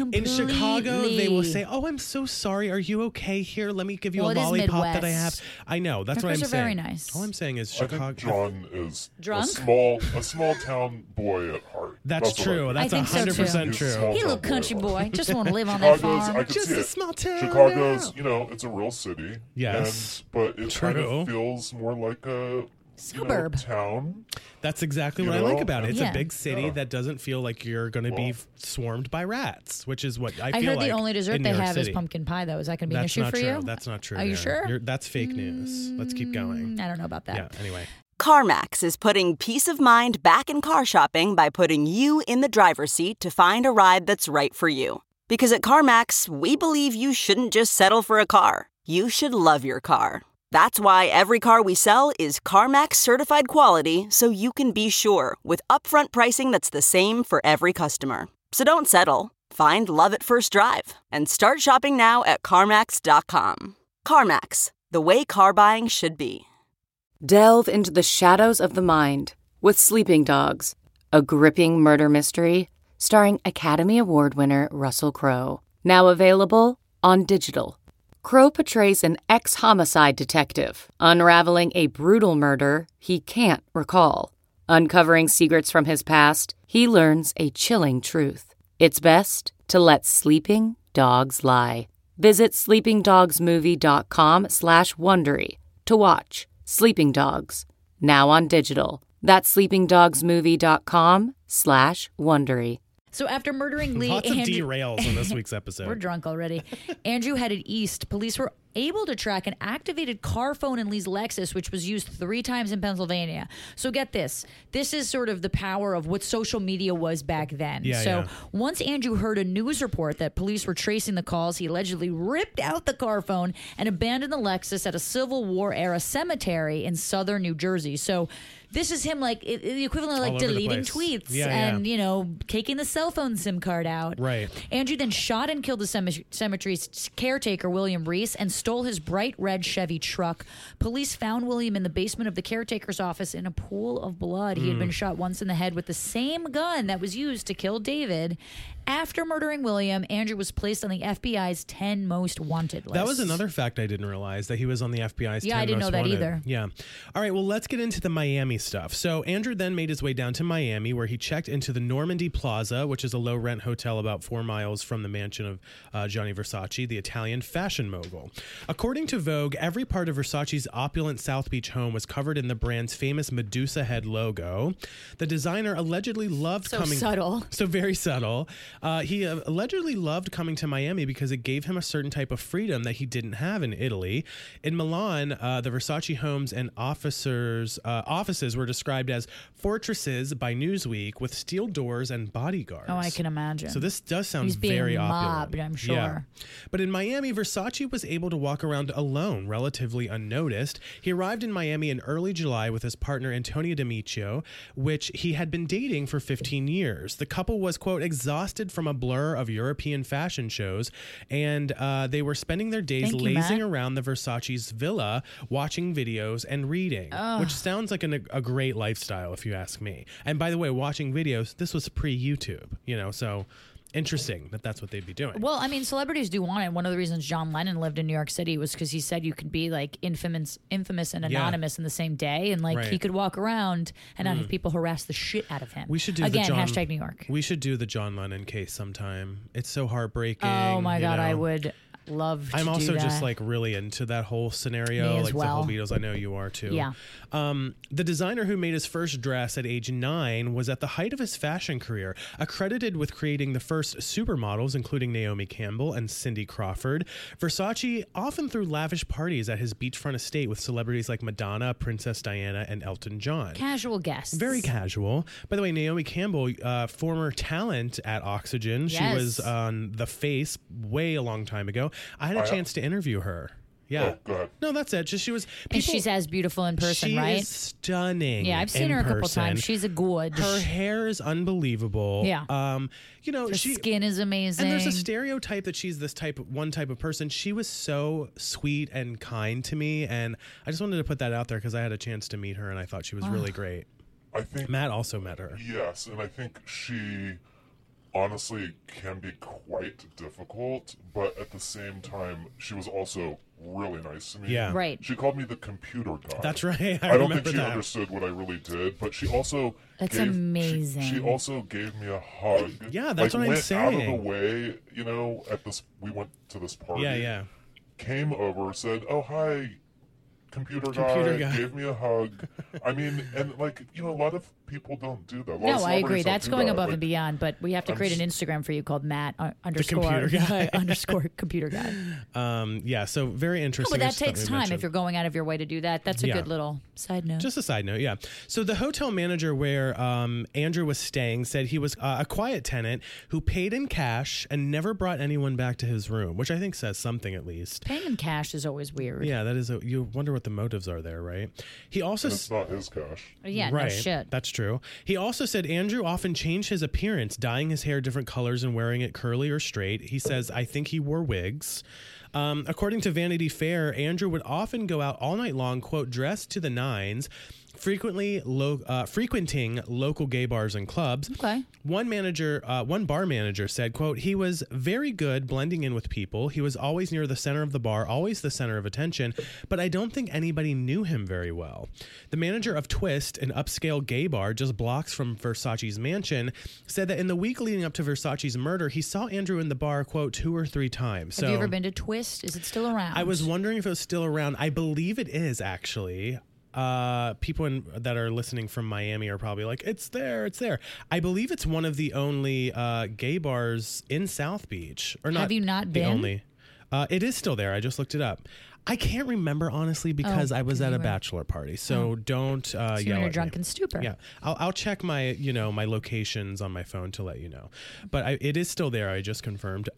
they will say, "Oh, I'm so sorry. Are you okay? Here, let me give you a lollipop that I have." I know. That's what I'm saying. Very nice. All I'm saying is Chicago. I think John is drunk? a small town boy at heart. That's true. That's 100% true. He's a little country boy. Just want to live on that farm. I could Just see a it. small town. Chicago's, it's a real city. Yes. But it kind True. of feels more like a suburb town. That's exactly what I like about it. It's Yeah. a big city that doesn't feel like you're going to be swarmed by rats, which is what I feel like. I heard the only dessert in they New York have is City. pumpkin pie, though. Is that going to be an That's issue not for true. you? That's not true. Are you sure? That's fake news. Let's keep going. I don't know about that. Yeah, anyway. CarMax is putting peace of mind back in car shopping by putting you in the driver's seat to find a ride that's right for you. Because at CarMax, we believe you shouldn't just settle for a car. You should love your car. That's why every car we sell is CarMax certified quality, so you can be sure with upfront pricing that's the same for every customer. So don't settle. Find love at first drive and start shopping now at CarMax.com. CarMax, the way car buying should be. Delve into the shadows of the mind with Sleeping Dogs, a gripping murder mystery starring Academy Award winner Russell Crowe. Now available on digital. Crowe portrays an ex-homicide detective unraveling a brutal murder he can't recall. Uncovering secrets from his past, he learns a chilling truth. It's best to let sleeping dogs lie. Visit sleepingdogsmovie.com/Wondery to watch Sleeping Dogs, now on digital. That's sleepingdogsmovie.com/Wondery. So after murdering Lee, Lots of derails on this week's episode. We're drunk already. Andrew headed east. Police were able to track an activated car phone in Lee's Lexus, which was used 3 times in Pennsylvania. So get this. This is sort of the power of what social media was back then. Once Andrew heard a news report that police were tracing the calls, he allegedly ripped out the car phone and abandoned the Lexus at a Civil War-era cemetery in southern New Jersey. So this is him, like, the equivalent of, like, deleting tweets and, taking the cell phone SIM card out. Right. Andrew then shot and killed the cemetery's caretaker, William Reese, and stole his bright red Chevy truck. Police found William in the basement of the caretaker's office in a pool of blood. He had been shot once in the head with the same gun that was used to kill David. After murdering William, Andrew was placed on the FBI's 10 most wanted list. That was another fact I didn't realize, that he was on the FBI's 10 most wanted. Yeah, I didn't know that either. Yeah. All right, well, let's get into the Miami stuff. So Andrew then made his way down to Miami, where he checked into the Normandy Plaza, which is a low-rent hotel about 4 miles from the mansion of Gianni Versace, the Italian fashion mogul. According to Vogue, every part of Versace's opulent South Beach home was covered in the brand's famous Medusa head logo. The designer allegedly loved coming... So very subtle. He allegedly loved coming to Miami because it gave him a certain type of freedom that he didn't have in Italy. In Milan, the Versace homes and offices warehouses were described as fortresses by Newsweek with steel doors and bodyguards. Oh, I can imagine. So this does sound He's being very mobbed, opulent. I'm sure. Yeah. But in Miami, Versace was able to walk around alone, relatively unnoticed. He arrived in Miami in early July with his partner Antonia D'Amico, which he had been dating for 15 years. The couple was, quote, exhausted from a blur of European fashion shows, and they were spending their days lazing around the Versace's villa, watching videos and reading, which sounds like a great lifestyle if you ask me. And by the way, watching videos, this was pre-YouTube, so interesting that's what they'd be doing. Well, I mean, celebrities do want it. One of the reasons John Lennon lived in New York City was because he said you could be like infamous and anonymous in the same day, and like he could walk around and not have people harass the shit out of him. We should do hashtag New York. We should do the John Lennon case sometime. It's so heartbreaking. Oh my God, I would love to I'm also do that. just like really into that whole scenario, Me as like well. the whole Beatles. I know you are too. Yeah. The designer who made his first dress at age 9 was at the height of his fashion career, accredited with creating the first supermodels, including Naomi Campbell and Cindy Crawford. Versace often threw lavish parties at his beachfront estate with celebrities like Madonna, Princess Diana, and Elton John. Casual guests. Very casual. By the way, Naomi Campbell, former talent at Oxygen. Yes. She was on The Face way a long time ago. I had a chance to interview her. Yeah. Oh, go ahead. No, that's it. Just she was. And she's as beautiful in person, she right? She is stunning. Yeah, I've seen her a couple person. times. She's a good. Her hair is unbelievable. Yeah. Her skin is amazing. And there's a stereotype that she's this type of person. She was so sweet and kind to me, and I just wanted to put that out there because I had a chance to meet her, and I thought she was really great. I think Matt also met her. Yes, and I think she honestly can be quite difficult, but at the same time, she was also really nice to me. Yeah. Right. She called me the computer guy. That's right. I don't think she understood what I really did, but she also amazing. She also gave me a hug. Yeah, that's what I'm saying. Went out of the way, at this. We went to this party. Yeah. Came over, said, "Oh, hi, computer guy," gave me a hug. I mean, and a lot of people don't do that. No, I agree. That's going above and beyond. But we have to create an Instagram for you called Matt _ computer guy. Yeah. So very interesting. But that takes time if you're going out of your way to do that. That's a good little side note. Just a side note. Yeah. So the hotel manager where Andrew was staying said he was a quiet tenant who paid in cash and never brought anyone back to his room, which I think says something at least. Paying in cash is always weird. Yeah, that is. You wonder what the motives are there, right? He also. And it's not his cash. Yeah. Right. No shit. That's true. He also said Andrew often changed his appearance, dyeing his hair different colors and wearing it curly or straight. He says, I think he wore wigs. According to Vanity Fair, Andrew would often go out all night long, quote, dressed to the nines, frequenting local gay bars and clubs. Okay. One bar manager said, quote, he was very good blending in with people. He was always near the center of the bar, always the center of attention, but I don't think anybody knew him very well. The manager of Twist, an upscale gay bar just blocks from Versace's mansion, said that in the week leading up to Versace's murder, he saw Andrew in the bar, quote, 2 or 3 times. Have you ever been to Twist? Is it still around? I was wondering if it was still around. I believe it is, actually. People that are listening from Miami are probably like, it's there. I believe it's one of the only gay bars in South Beach. Or not? Have you not been? Only. It is still there. I just looked it up. I can't remember, honestly, because I was at a bachelor party. So don't yell at me. You're in a drunken stupor. Yeah. I'll check my, my locations on my phone to let you know. But it is still there. I just confirmed.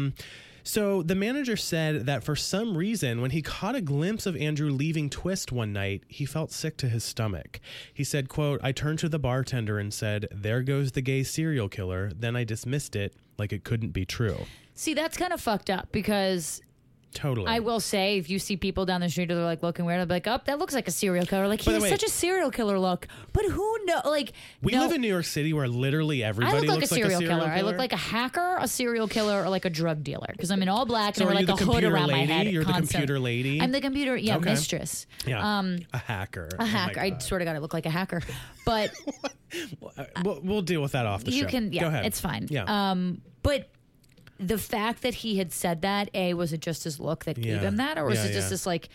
So the manager said that for some reason, when he caught a glimpse of Andrew leaving Twist one night, he felt sick to his stomach. He said, quote, I turned to the bartender and said, there goes the gay serial killer. Then I dismissed it like it couldn't be true. See, that's kind of fucked up because... Totally. I will say, if you see people down the street who are like looking weird, I'll be like, oh, that looks like a serial killer. Like, he has such a serial killer look. But who knows? Like, we live in New York City where literally everybody looks like looks a serial killer. I look like a hacker, a serial killer, or like a drug dealer because I'm in all black and I wear like a hood around my head. You're the computer lady? I'm the computer, mistress. Yeah. A hacker. A hacker. I swear to God, I look like a hacker. But we'll deal with that off the show. You can, Go ahead. It's fine. Yeah. But the fact that he had said that, was it just his look that gave him that? Or was it just this like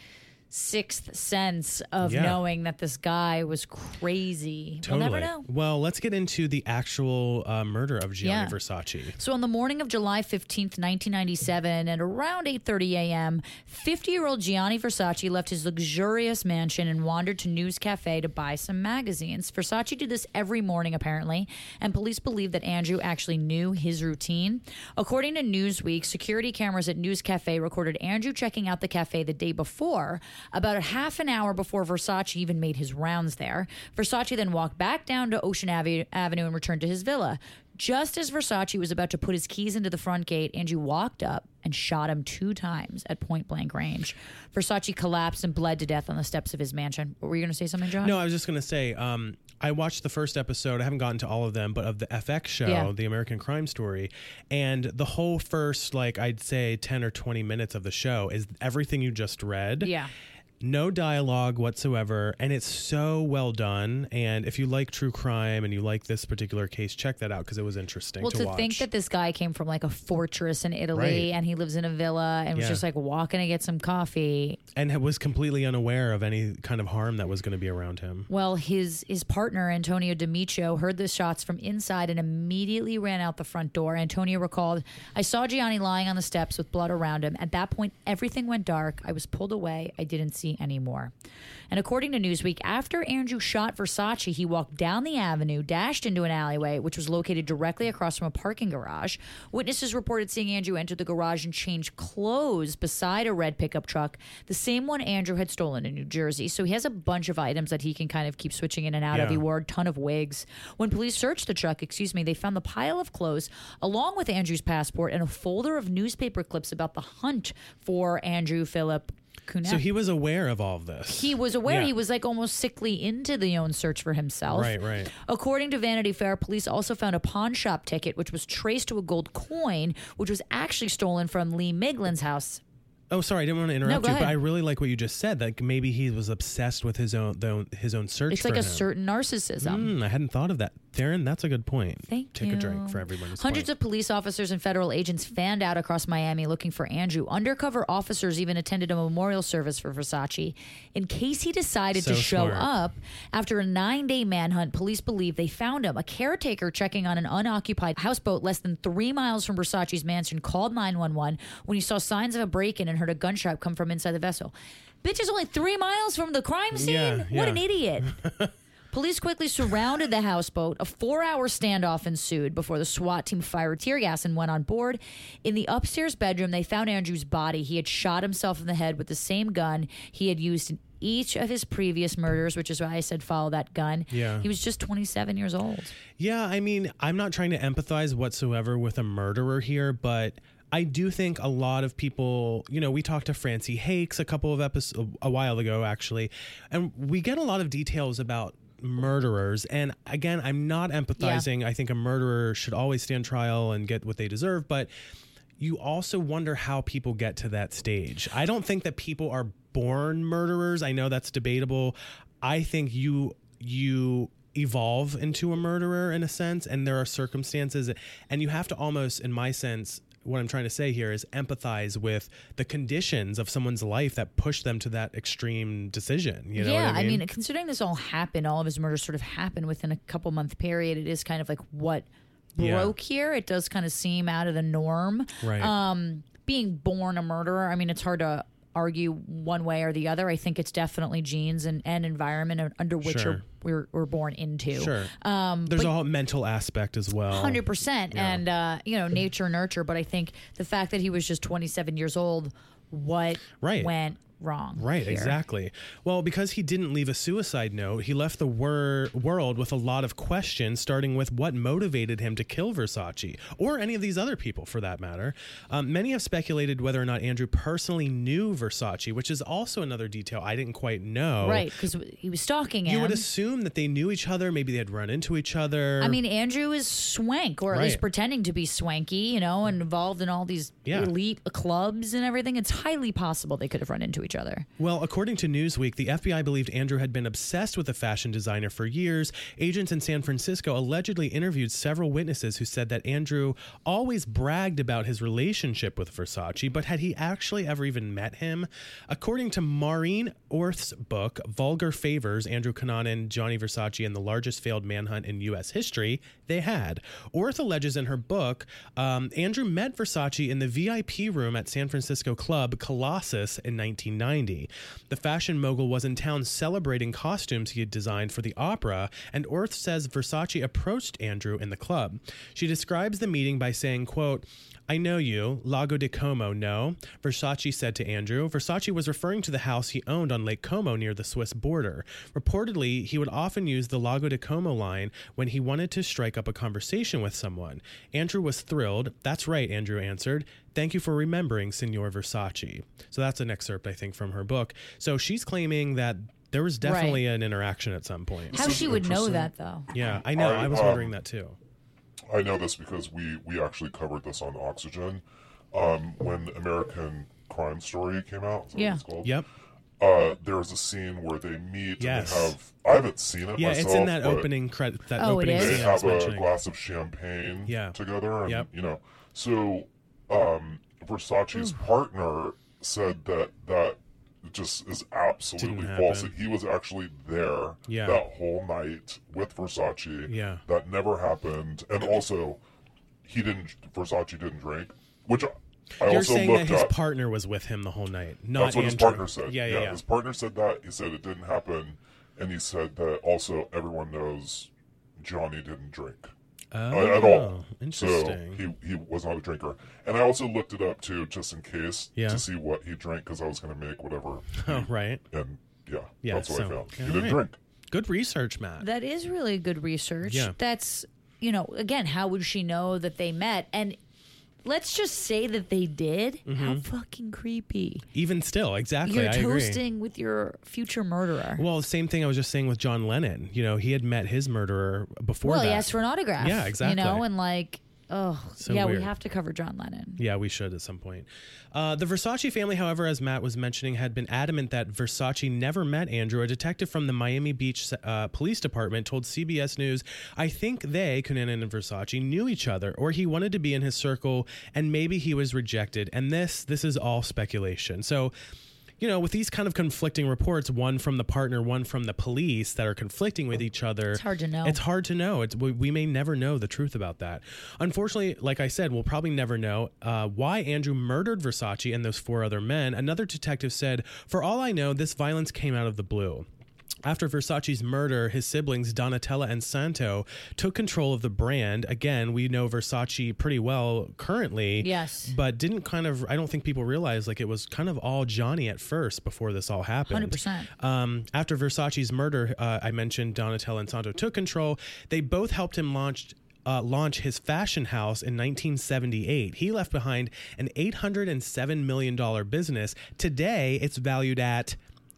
sixth sense of knowing that this guy was crazy. Totally. We'll never know. Well, let's get into the actual murder of Gianni Versace. So on the morning of July 15th, 1997, at around 8:30 a.m., 50-year-old Gianni Versace left his luxurious mansion and wandered to News Cafe to buy some magazines. Versace did this every morning, apparently, and police believe that Andrew actually knew his routine. According to Newsweek, security cameras at News Cafe recorded Andrew checking out the cafe the day before, about a half an hour before Versace even made his rounds there. Versace then walked back down to Ocean Avenue and returned to his villa. Just as Versace was about to put his keys into the front gate, Andrew walked up and shot him 2 times at point-blank range. Versace collapsed and bled to death on the steps of his mansion. Were you going to say something, John? No, I was just going to say, I watched the first episode. I haven't gotten to all of them, but of the FX show, The American Crime Story. And the whole first, I'd say 10 or 20 minutes of the show is everything you just read. Yeah. No dialogue whatsoever, and it's so well done. And if you like true crime and you like this particular case, check that out because it was interesting to watch. Well, to think that this guy came from a fortress in Italy and he lives in a villa and was just walking to get some coffee. And was completely unaware of any kind of harm that was going to be around him. Well, his partner, Antonio D'Amico, heard the shots from inside and immediately ran out the front door. Antonio recalled, "I saw Gianni lying on the steps with blood around him. At that point, everything went dark. I was pulled away. I didn't see anymore." And according to Newsweek, after Andrew shot Versace, he walked down the avenue, dashed into an alleyway, which was located directly across from a parking garage. Witnesses reported seeing Andrew enter the garage and change clothes beside a red pickup truck, the same one Andrew had stolen in New Jersey. So he has a bunch of items that he can kind of keep switching in and out of. He wore a ton of wigs. When police searched the truck, they found the pile of clothes along with Andrew's passport and a folder of newspaper clips about the hunt for Andrew Philip Cunet. So he was aware of all of this. He was aware. He was almost sickly into the own search for himself. Right. According to Vanity Fair, police also found a pawn shop ticket, which was traced to a gold coin, which was actually stolen from Lee Miglin's house. Oh, sorry, I didn't want to interrupt you, ahead. but I really like what you just said. That maybe he was obsessed with his own search. It's for like him. a certain narcissism. I hadn't thought of that. Darren, that's a good point. Take a drink for everyone's Hundreds of police officers and federal agents fanned out across Miami looking for Andrew. Undercover officers even attended a memorial service for Versace. In case he decided to show up, after a 9-day manhunt, police believe they found him. A caretaker checking on an unoccupied houseboat less than 3 miles from Versace's mansion called 911 when he saw signs of a break-in and heard a gunshot come from inside the vessel. Bitch is only 3 miles from the crime scene? What an idiot. Police quickly surrounded the houseboat. A 4-hour standoff ensued before the SWAT team fired tear gas and went on board. In the upstairs bedroom, they found Andrew's body. He had shot himself in the head with the same gun he had used in each of his previous murders, which is why I said follow that gun. Yeah. He was just 27 years old. Yeah, I'm not trying to empathize whatsoever with a murderer here, but I do think a lot of people, we talked to Francie Hakes a while ago, actually, and we get a lot of details about murderers. And again, I'm not empathizing. I think a murderer should always stand trial and get what they deserve, but you also wonder how people get to that stage. I don't think that people are born murderers. I know that's debatable. I think you evolve into a murderer in a sense, and there are circumstances, and you have to almost, in my sense, what I'm trying to say here is empathize with the conditions of someone's life that push them to that extreme decision. You know what I mean? Considering this all happened, all of his murders sort of happened within a couple month period, it is kind of like what broke here. It does kind of seem out of the norm. Right. Being born a murderer, it's hard to argue one way or the other. I think it's definitely genes and environment under which we're born into. Sure. There's a whole mental aspect as well. 100%. Yeah. And, nature, nurture. But I think the fact that he was just 27 years old, what went wrong? Right, here? Exactly. Well, because he didn't leave a suicide note, he left the world with a lot of questions, starting with what motivated him to kill Versace, or any of these other people for that matter. Many have speculated whether or not Andrew personally knew Versace, which is also another detail I didn't quite know. Right, because he was stalking him. You would assume that they knew each other. Maybe they had run into each other. Andrew is swank, or at least pretending to be swanky, and involved in all these elite clubs and everything. It's highly possible they could have run into each other. each other. Well, according to Newsweek, the FBI believed Andrew had been obsessed with the fashion designer for years. Agents in San Francisco allegedly interviewed several witnesses who said that Andrew always bragged about his relationship with Versace, but had he actually ever even met him? According to Maureen Orth's book, Vulgar Favors, Andrew Cunanan and Gianni Versace and the Largest Failed Manhunt in U.S. History, they had. Orth alleges in her book, Andrew met Versace in the VIP room at San Francisco club Colossus in 1990. The fashion mogul was in town celebrating costumes he had designed for the opera, and Orth says Versace approached Andrew in the club. She describes the meeting by saying, quote, "I know you, Lago di Como, no?" Versace said to Andrew. Versace was referring to the house he owned on Lake Como near the Swiss border. Reportedly, he would often use the Lago di Como line when he wanted to strike up a conversation with someone. Andrew was thrilled. "That's right," Andrew answered. "Thank you for remembering, Signor Versace." So that's an excerpt, I think, from her book. So she's claiming that there was definitely an interaction at some point. How she would know that, though? Yeah, I know. I was wondering that, too. I know this because we actually covered this on Oxygen when American Crime Story came out. Is that what it's called? Yep. There's a scene where they meet. Yes. And they have. I haven't seen it. Yeah, myself, it's in that opening credit. That opening scene. They have a glass of champagne together, and you know. So Versace's partner said that just is absolutely false. That he was actually there that whole night with Versace. Yeah. That never happened, and also Versace didn't drink, which. You're saying that his partner was with him the whole night, not That's what Andrew. his partner said. Yeah. His partner said that. He said it didn't happen, and he said that also everyone knows Gianni didn't drink at all. Interesting. So he was not a drinker. And I also looked it up too, just in case, to see what he drank, because I was going to make whatever. Right. And that's what I found. He didn't drink. Good research, Matt. That is really good research. Yeah. That's, again, how would she know that they met? And let's just say that they did. Mm-hmm. How fucking creepy. Even still, exactly. You're I agree. toasting with your future murderer. Well, the same thing I was just saying with John Lennon. He had met his murderer before that. Well, he asked for an autograph. Yeah, exactly. And so weird. We have to cover John Lennon. Yeah, we should at some point. The Versace family, however, as Matt was mentioning, had been adamant that Versace never met Andrew. A detective from the Miami Beach Police Department told CBS News, "I think they, Cunanan and Versace, knew each other, or he wanted to be in his circle, and maybe he was rejected. And this is all speculation." So, with these kind of conflicting reports, one from the partner, one from the police that are conflicting with each other. It's hard to know. It's hard to know. We may never know the truth about that. Unfortunately, like I said, we'll probably never know why Andrew murdered Versace and those 4 other men. Another detective said, "For all I know, this violence came out of the blue." After Versace's murder, his siblings Donatella and Santo took control of the brand. Again, we know Versace pretty well currently. Yes. But I don't think people realize it was kind of all Gianni at first before this all happened. 100%. After Versace's murder, I mentioned Donatella and Santo took control. They both helped him launch his fashion house in 1978. He left behind an $807 million business. Today, it's valued at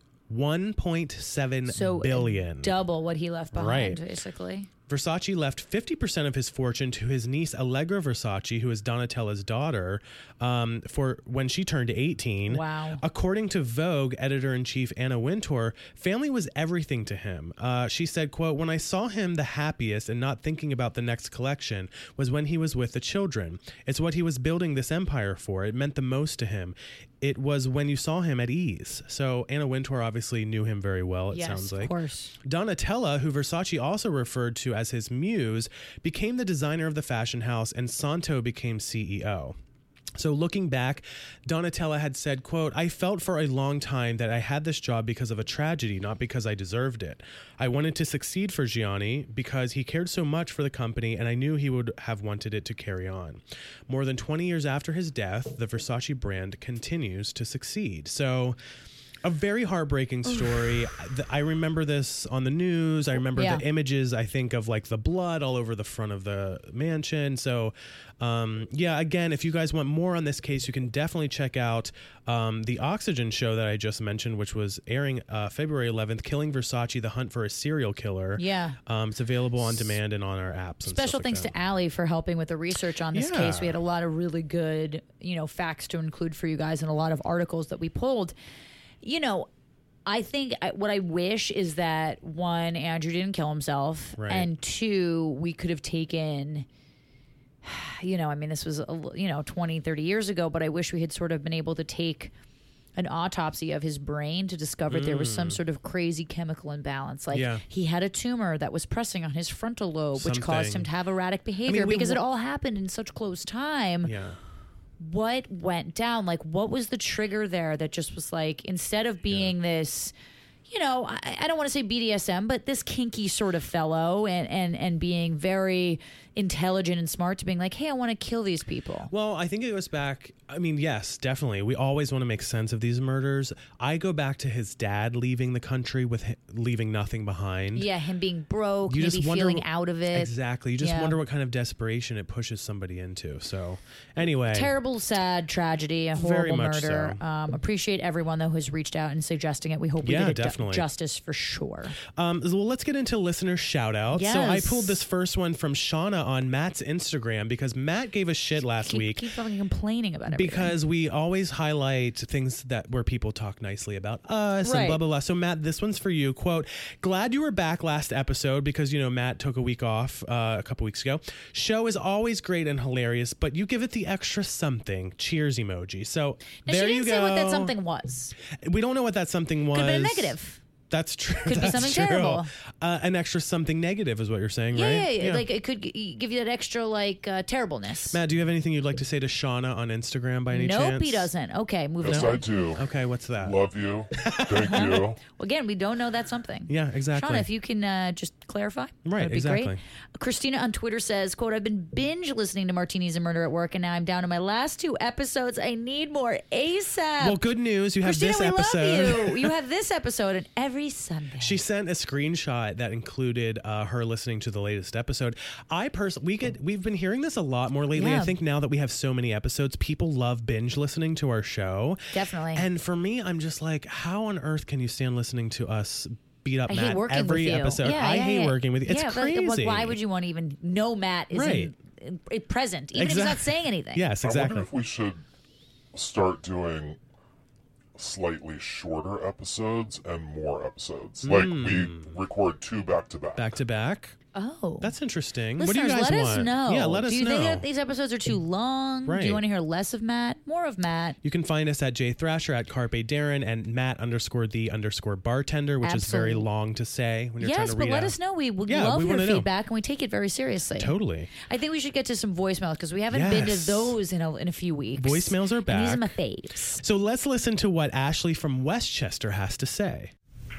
$1.7 billion. Double what he left behind, basically. Versace left 50% of his fortune to his niece Allegra Versace, who is Donatella's daughter, for when she turned 18. Wow. According to Vogue editor-in-chief Anna Wintour, family was everything to him. She said, quote, "When I saw him the happiest and not thinking about the next collection was when he was with the children. It's what he was building this empire for. It meant the most to him. It was when you saw him at ease." So Anna Wintour obviously knew him very well, it sounds like. Yes, of course. Donatella, who Versace also referred to as his muse, became the designer of the fashion house, and Santo became CEO. So looking back, Donatella had said, quote, "I felt for a long time that I had this job because of a tragedy, not because I deserved it. I wanted to succeed for Gianni because he cared so much for the company, and I knew he would have wanted it to carry on. More than 20 years after his death, the Versace brand continues to succeed." So a very heartbreaking story. I remember this on the news. I remember the images, I think, of the blood all over the front of the mansion. So, again, if you guys want more on this case, you can definitely check out the Oxygen show that I just mentioned, which was airing February 11th, Killing Versace, The Hunt for a Serial Killer. Yeah. It's available on demand and on our apps. Special thanks to Allie for helping with the research on this case. We had a lot of really good, facts to include for you guys and a lot of articles that we pulled. I think what I wish is that, one, Andrew didn't kill himself, right. and two, we could have taken, this was, 20, 30 years ago, but I wish we had sort of been able to take an autopsy of his brain to discover there was some sort of crazy chemical imbalance. Like he had a tumor that was pressing on his frontal lobe, which caused him to have erratic behavior because it all happened in such close time. Yeah. What went down? Like, what was the trigger there that just was like, instead of being this, I don't want to say BDSM, but this kinky sort of fellow and being very intelligent and smart, to being like, hey, I want to kill these people. Well, I think it goes back. I mean, yes, definitely. We always want to make sense of these murders. I go back to his dad leaving the country with leaving nothing behind. Yeah, him being broke, maybe feeling out of it. Exactly. You just wonder what kind of desperation it pushes somebody into. So, anyway. Terrible, sad tragedy, a horrible murder. So. Appreciate everyone, though, who's reached out and suggesting it. We hope we did it justice for sure. Well, let's get into listener shout-outs. Yes. So, I pulled this first one from Shauna on Matt's Instagram because Matt gave us shit last week. Keep fucking complaining about it. Because we always highlight things where people talk nicely about us and blah, blah, blah. So, Matt, this one's for you. Quote, glad you were back last episode because, Matt took a week off a couple weeks ago. Show is always great and hilarious, but you give it the extra something. Cheers emoji. So, now, there you go. She didn't say what that something was. We don't know what that something was. Could have been a negative. That's true. Could be something terrible. An extra something negative is what you're saying, right? Yeah. Like it could give you that extra terribleness. Matt, do you have anything you'd like to say to Shauna on Instagram by any chance? Nope, he doesn't. Okay, moving on. Yes, I do. Okay, what's that? Love you. Thank you. Well, again, we don't know that something. Yeah, exactly. Shauna, if you can just clarify. Right, that'd be exactly. Great. Christina on Twitter says, quote, I've been binge listening to Martinis and Murder at Work, and now I'm down to my last 2 episodes. I need more ASAP. Well, good news. You have Christina, this episode. We love you. You have this episode and every Sunday. She sent a screenshot that included her listening to the latest episode. We've been hearing this a lot more lately. Yeah. I think now that we have so many episodes, people love binge listening to our show. Definitely. And for me, I'm just like, how on earth can you stand listening to us beat up Matt every episode? I hate working with you. It's crazy. But why would you want to even know Matt is present, even if he's not saying anything? Yes, exactly. I wonder if we should start doing slightly shorter episodes and more episodes. Like we record 2 back-to-back. Back-to-back? Oh. That's interesting. Listeners, what do you guys let want? us know. Yeah, let us know. Do you think that these episodes are too long? Right. Do you want to hear less of Matt? More of Matt? You can find us at Jay Thrasher, at Carpe Darren, and Matt_the_bartender, which is very long to say when you're trying to read. Yes, but let us know. We would love your feedback, and we take it very seriously. Totally. I think we should get to some voicemails because we haven't been to those in a few weeks. Voicemails are back. And these are my faves. So let's listen to what Ashley from Westchester has to say.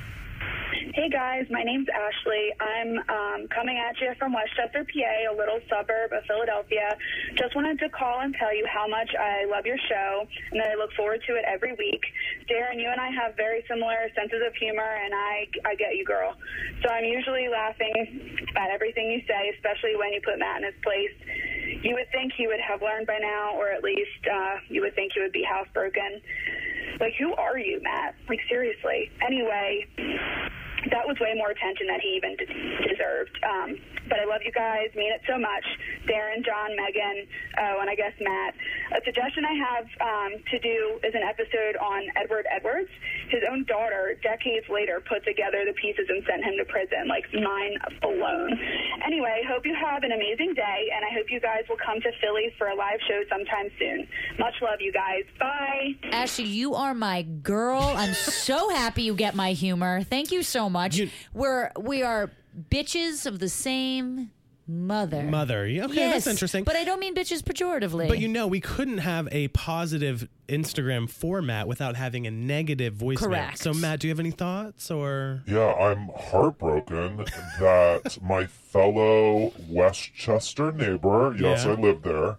Hey guys, my name's Ashley. I'm coming at you from Westchester, PA, a little suburb of Philadelphia. Just wanted to call and tell you how much I love your show and that I look forward to it every week. Darren, you and I have very similar senses of humor, and I get you, girl. So I'm usually laughing at everything you say, especially when you put Matt in his place. You would think he would have learned by now, or at least you would think he would be housebroken. Like, who are you, Matt? Like, seriously. Anyway, that was way more attention than he even deserved. But I love you guys, mean it so much. Darren, John, Megan, and I guess Matt. A suggestion I have to do is an episode on Edward Edwards. His own daughter, decades later, put together the pieces and sent him to prison, like mine alone. Anyway, hope you have an amazing day, and I hope you guys will come to Philly for a live show sometime soon. Much love, you guys. Bye. Ashley, you are my girl. I'm so happy you get my humor. Thank you so much. We are bitches of the same mother. Yeah, okay, yes, that's interesting. But I don't mean bitches pejoratively. But we couldn't have a positive Instagram format without having a negative voicemail. Correct. So, Matt, do you have any thoughts or? Yeah, I'm heartbroken that my fellow Westchester neighbor, yes, I live there,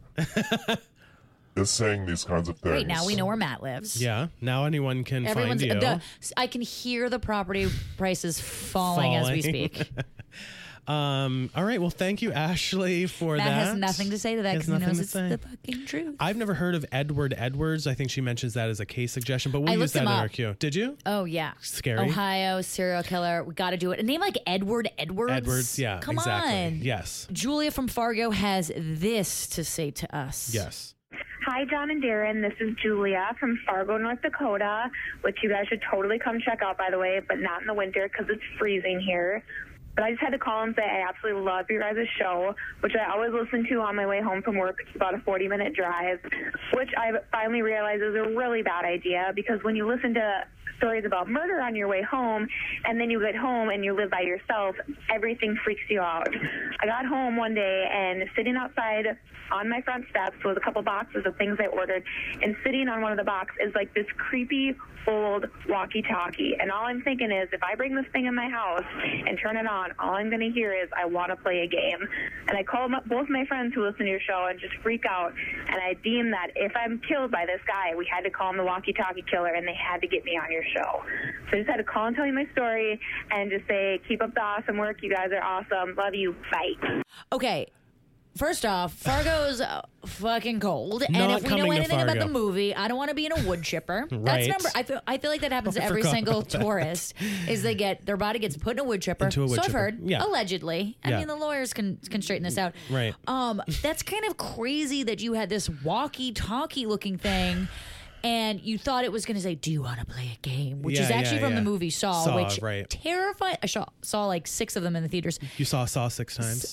is saying these kinds of things. Great, now we know where Matt lives. Yeah, now anyone can find you. I can hear the property prices falling as we speak. All right, well, thank you, Ashley, for Matt that. Matt has nothing to say to that because he knows it's the fucking truth. I've never heard of Edward Edwards. I think she mentions that as a case suggestion, but we'll use that in our queue. Did you? Oh, yeah. Scary. Ohio, serial killer. We got to do it. A name like Edward Edwards? Edwards, yeah, Come exactly. on. Yes. Julia from Fargo has this to say to us. Yes. Hi, John and Darren. This is Julia from Fargo, North Dakota, which you guys should totally come check out, by the way, but not in the winter because it's freezing here. But I just had to call and say I absolutely love your guys' show, which I always listen to on my way home from work. It's about a 40-minute drive, which I finally realized is a really bad idea because when you listen to stories about murder on your way home and then you get home and you live by yourself, everything freaks you out. I got home one day and sitting outside on my front steps was a couple boxes of things I ordered, and sitting on one of the boxes is like this creepy old walkie-talkie, and all I'm thinking is if I bring this thing in my house and turn it on, all I'm going to hear is I want to play a game. And I called both my friends who listen to your show and just freak out, and I deem that if I'm killed by this guy, we had to call him the walkie-talkie killer, and they had to get me on your show. So I just had to call and tell you my story and just say keep up the awesome work. You guys are awesome. Love you. Bye. Okay. First off, Fargo's fucking cold, and Not if we know anything about Fargo. the movie, I don't want to be in a wood chipper. Right. I feel like that happens to every single tourist. Is their body gets put in a wood chipper. Into a wood so chipper. I've heard, Yeah. allegedly. I Yeah. mean, the lawyers can straighten this out. Right. That's kind of crazy that you had this walkie-talkie looking thing. And you thought it was going to say, "Do you want to play a game?" Which is actually from the movie Saw, which terrified. I saw like 6 of them in the theaters. You saw Saw 6 times?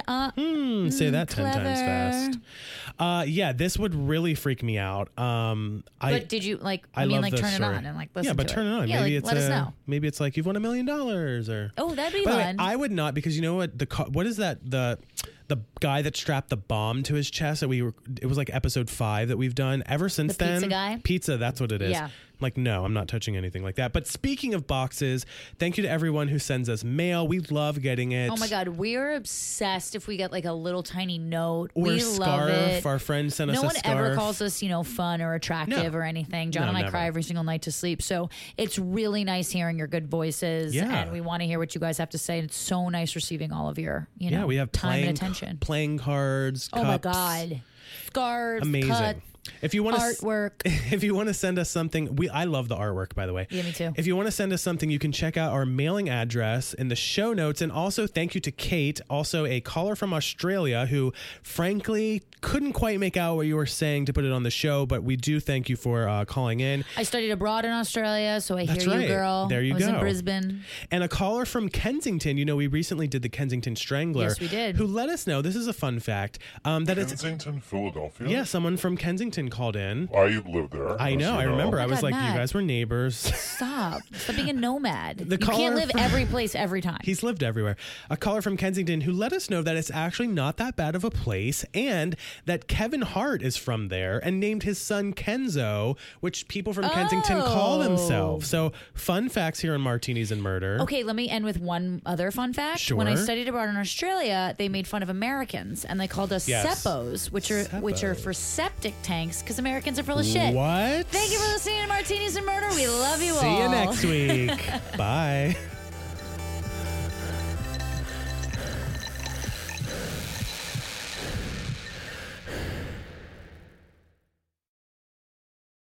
Say that 10 clever. times fast. Yeah, this would really freak me out. But did you I turn love it this on story. and listen Yeah, but to turn it on. Yeah, Maybe it's let us know. Maybe it's like you've won $1 million or. Oh, that'd be By the way, fun. I would not, because you know what? What is that? The guy that strapped the bomb to his chest it was like episode 5 that we've done. Ever since The then, pizza guy? Pizza, that's what it is. Yeah. Like, no, I'm not touching anything like that. But speaking of boxes, thank you to everyone who sends us mail. We love getting it. Oh my God, we're obsessed if we get like a little tiny note. Or we scarf. love it. Our friend sent us no a one scarf. ever calls us, fun or attractive or anything. John and I never. cry every single night to sleep. So it's really nice hearing your good voices. Yeah. And we want to hear what you guys have to say. It's so nice receiving all of your, we have time and attention. playing cards, Oh my cups. God. Scarves, Amazing. cut, If you want artwork. If you want to send us something, I love the artwork, by the way. Yeah, me too. If you want to send us something, you can check out our mailing address in the show notes. And also, thank you to Kate, also a caller from Australia, who frankly couldn't quite make out what you were saying to put it on the show, but we do thank you for calling in. I studied abroad in Australia, so I That's hear right. you, girl. There you I was go. in Brisbane. And a caller from Kensington. We recently did the Kensington Strangler. Yes, we did. Who let us know, this is a fun fact, that it's... Kensington, Philadelphia? Yeah, someone from Kensington called in. I lived there. I know, I remember. Oh my I was God, like, Matt. you guys were neighbors. Stop being a nomad. You caller can't live from- every place every time. He's lived everywhere. A caller from Kensington who let us know that it's actually not that bad of a place, and that Kevin Hart is from there and named his son Kenzo, which people from Kensington call themselves. So fun facts here on Martinis and Murder. Okay, let me end with one other fun fact. Sure. When I studied abroad in Australia, they made fun of Americans and they called us Yes. seppos, which are for septic tanks because Americans are full of shit. What? Thank you for listening to Martinis and Murder. We love you all. See you next week. Bye.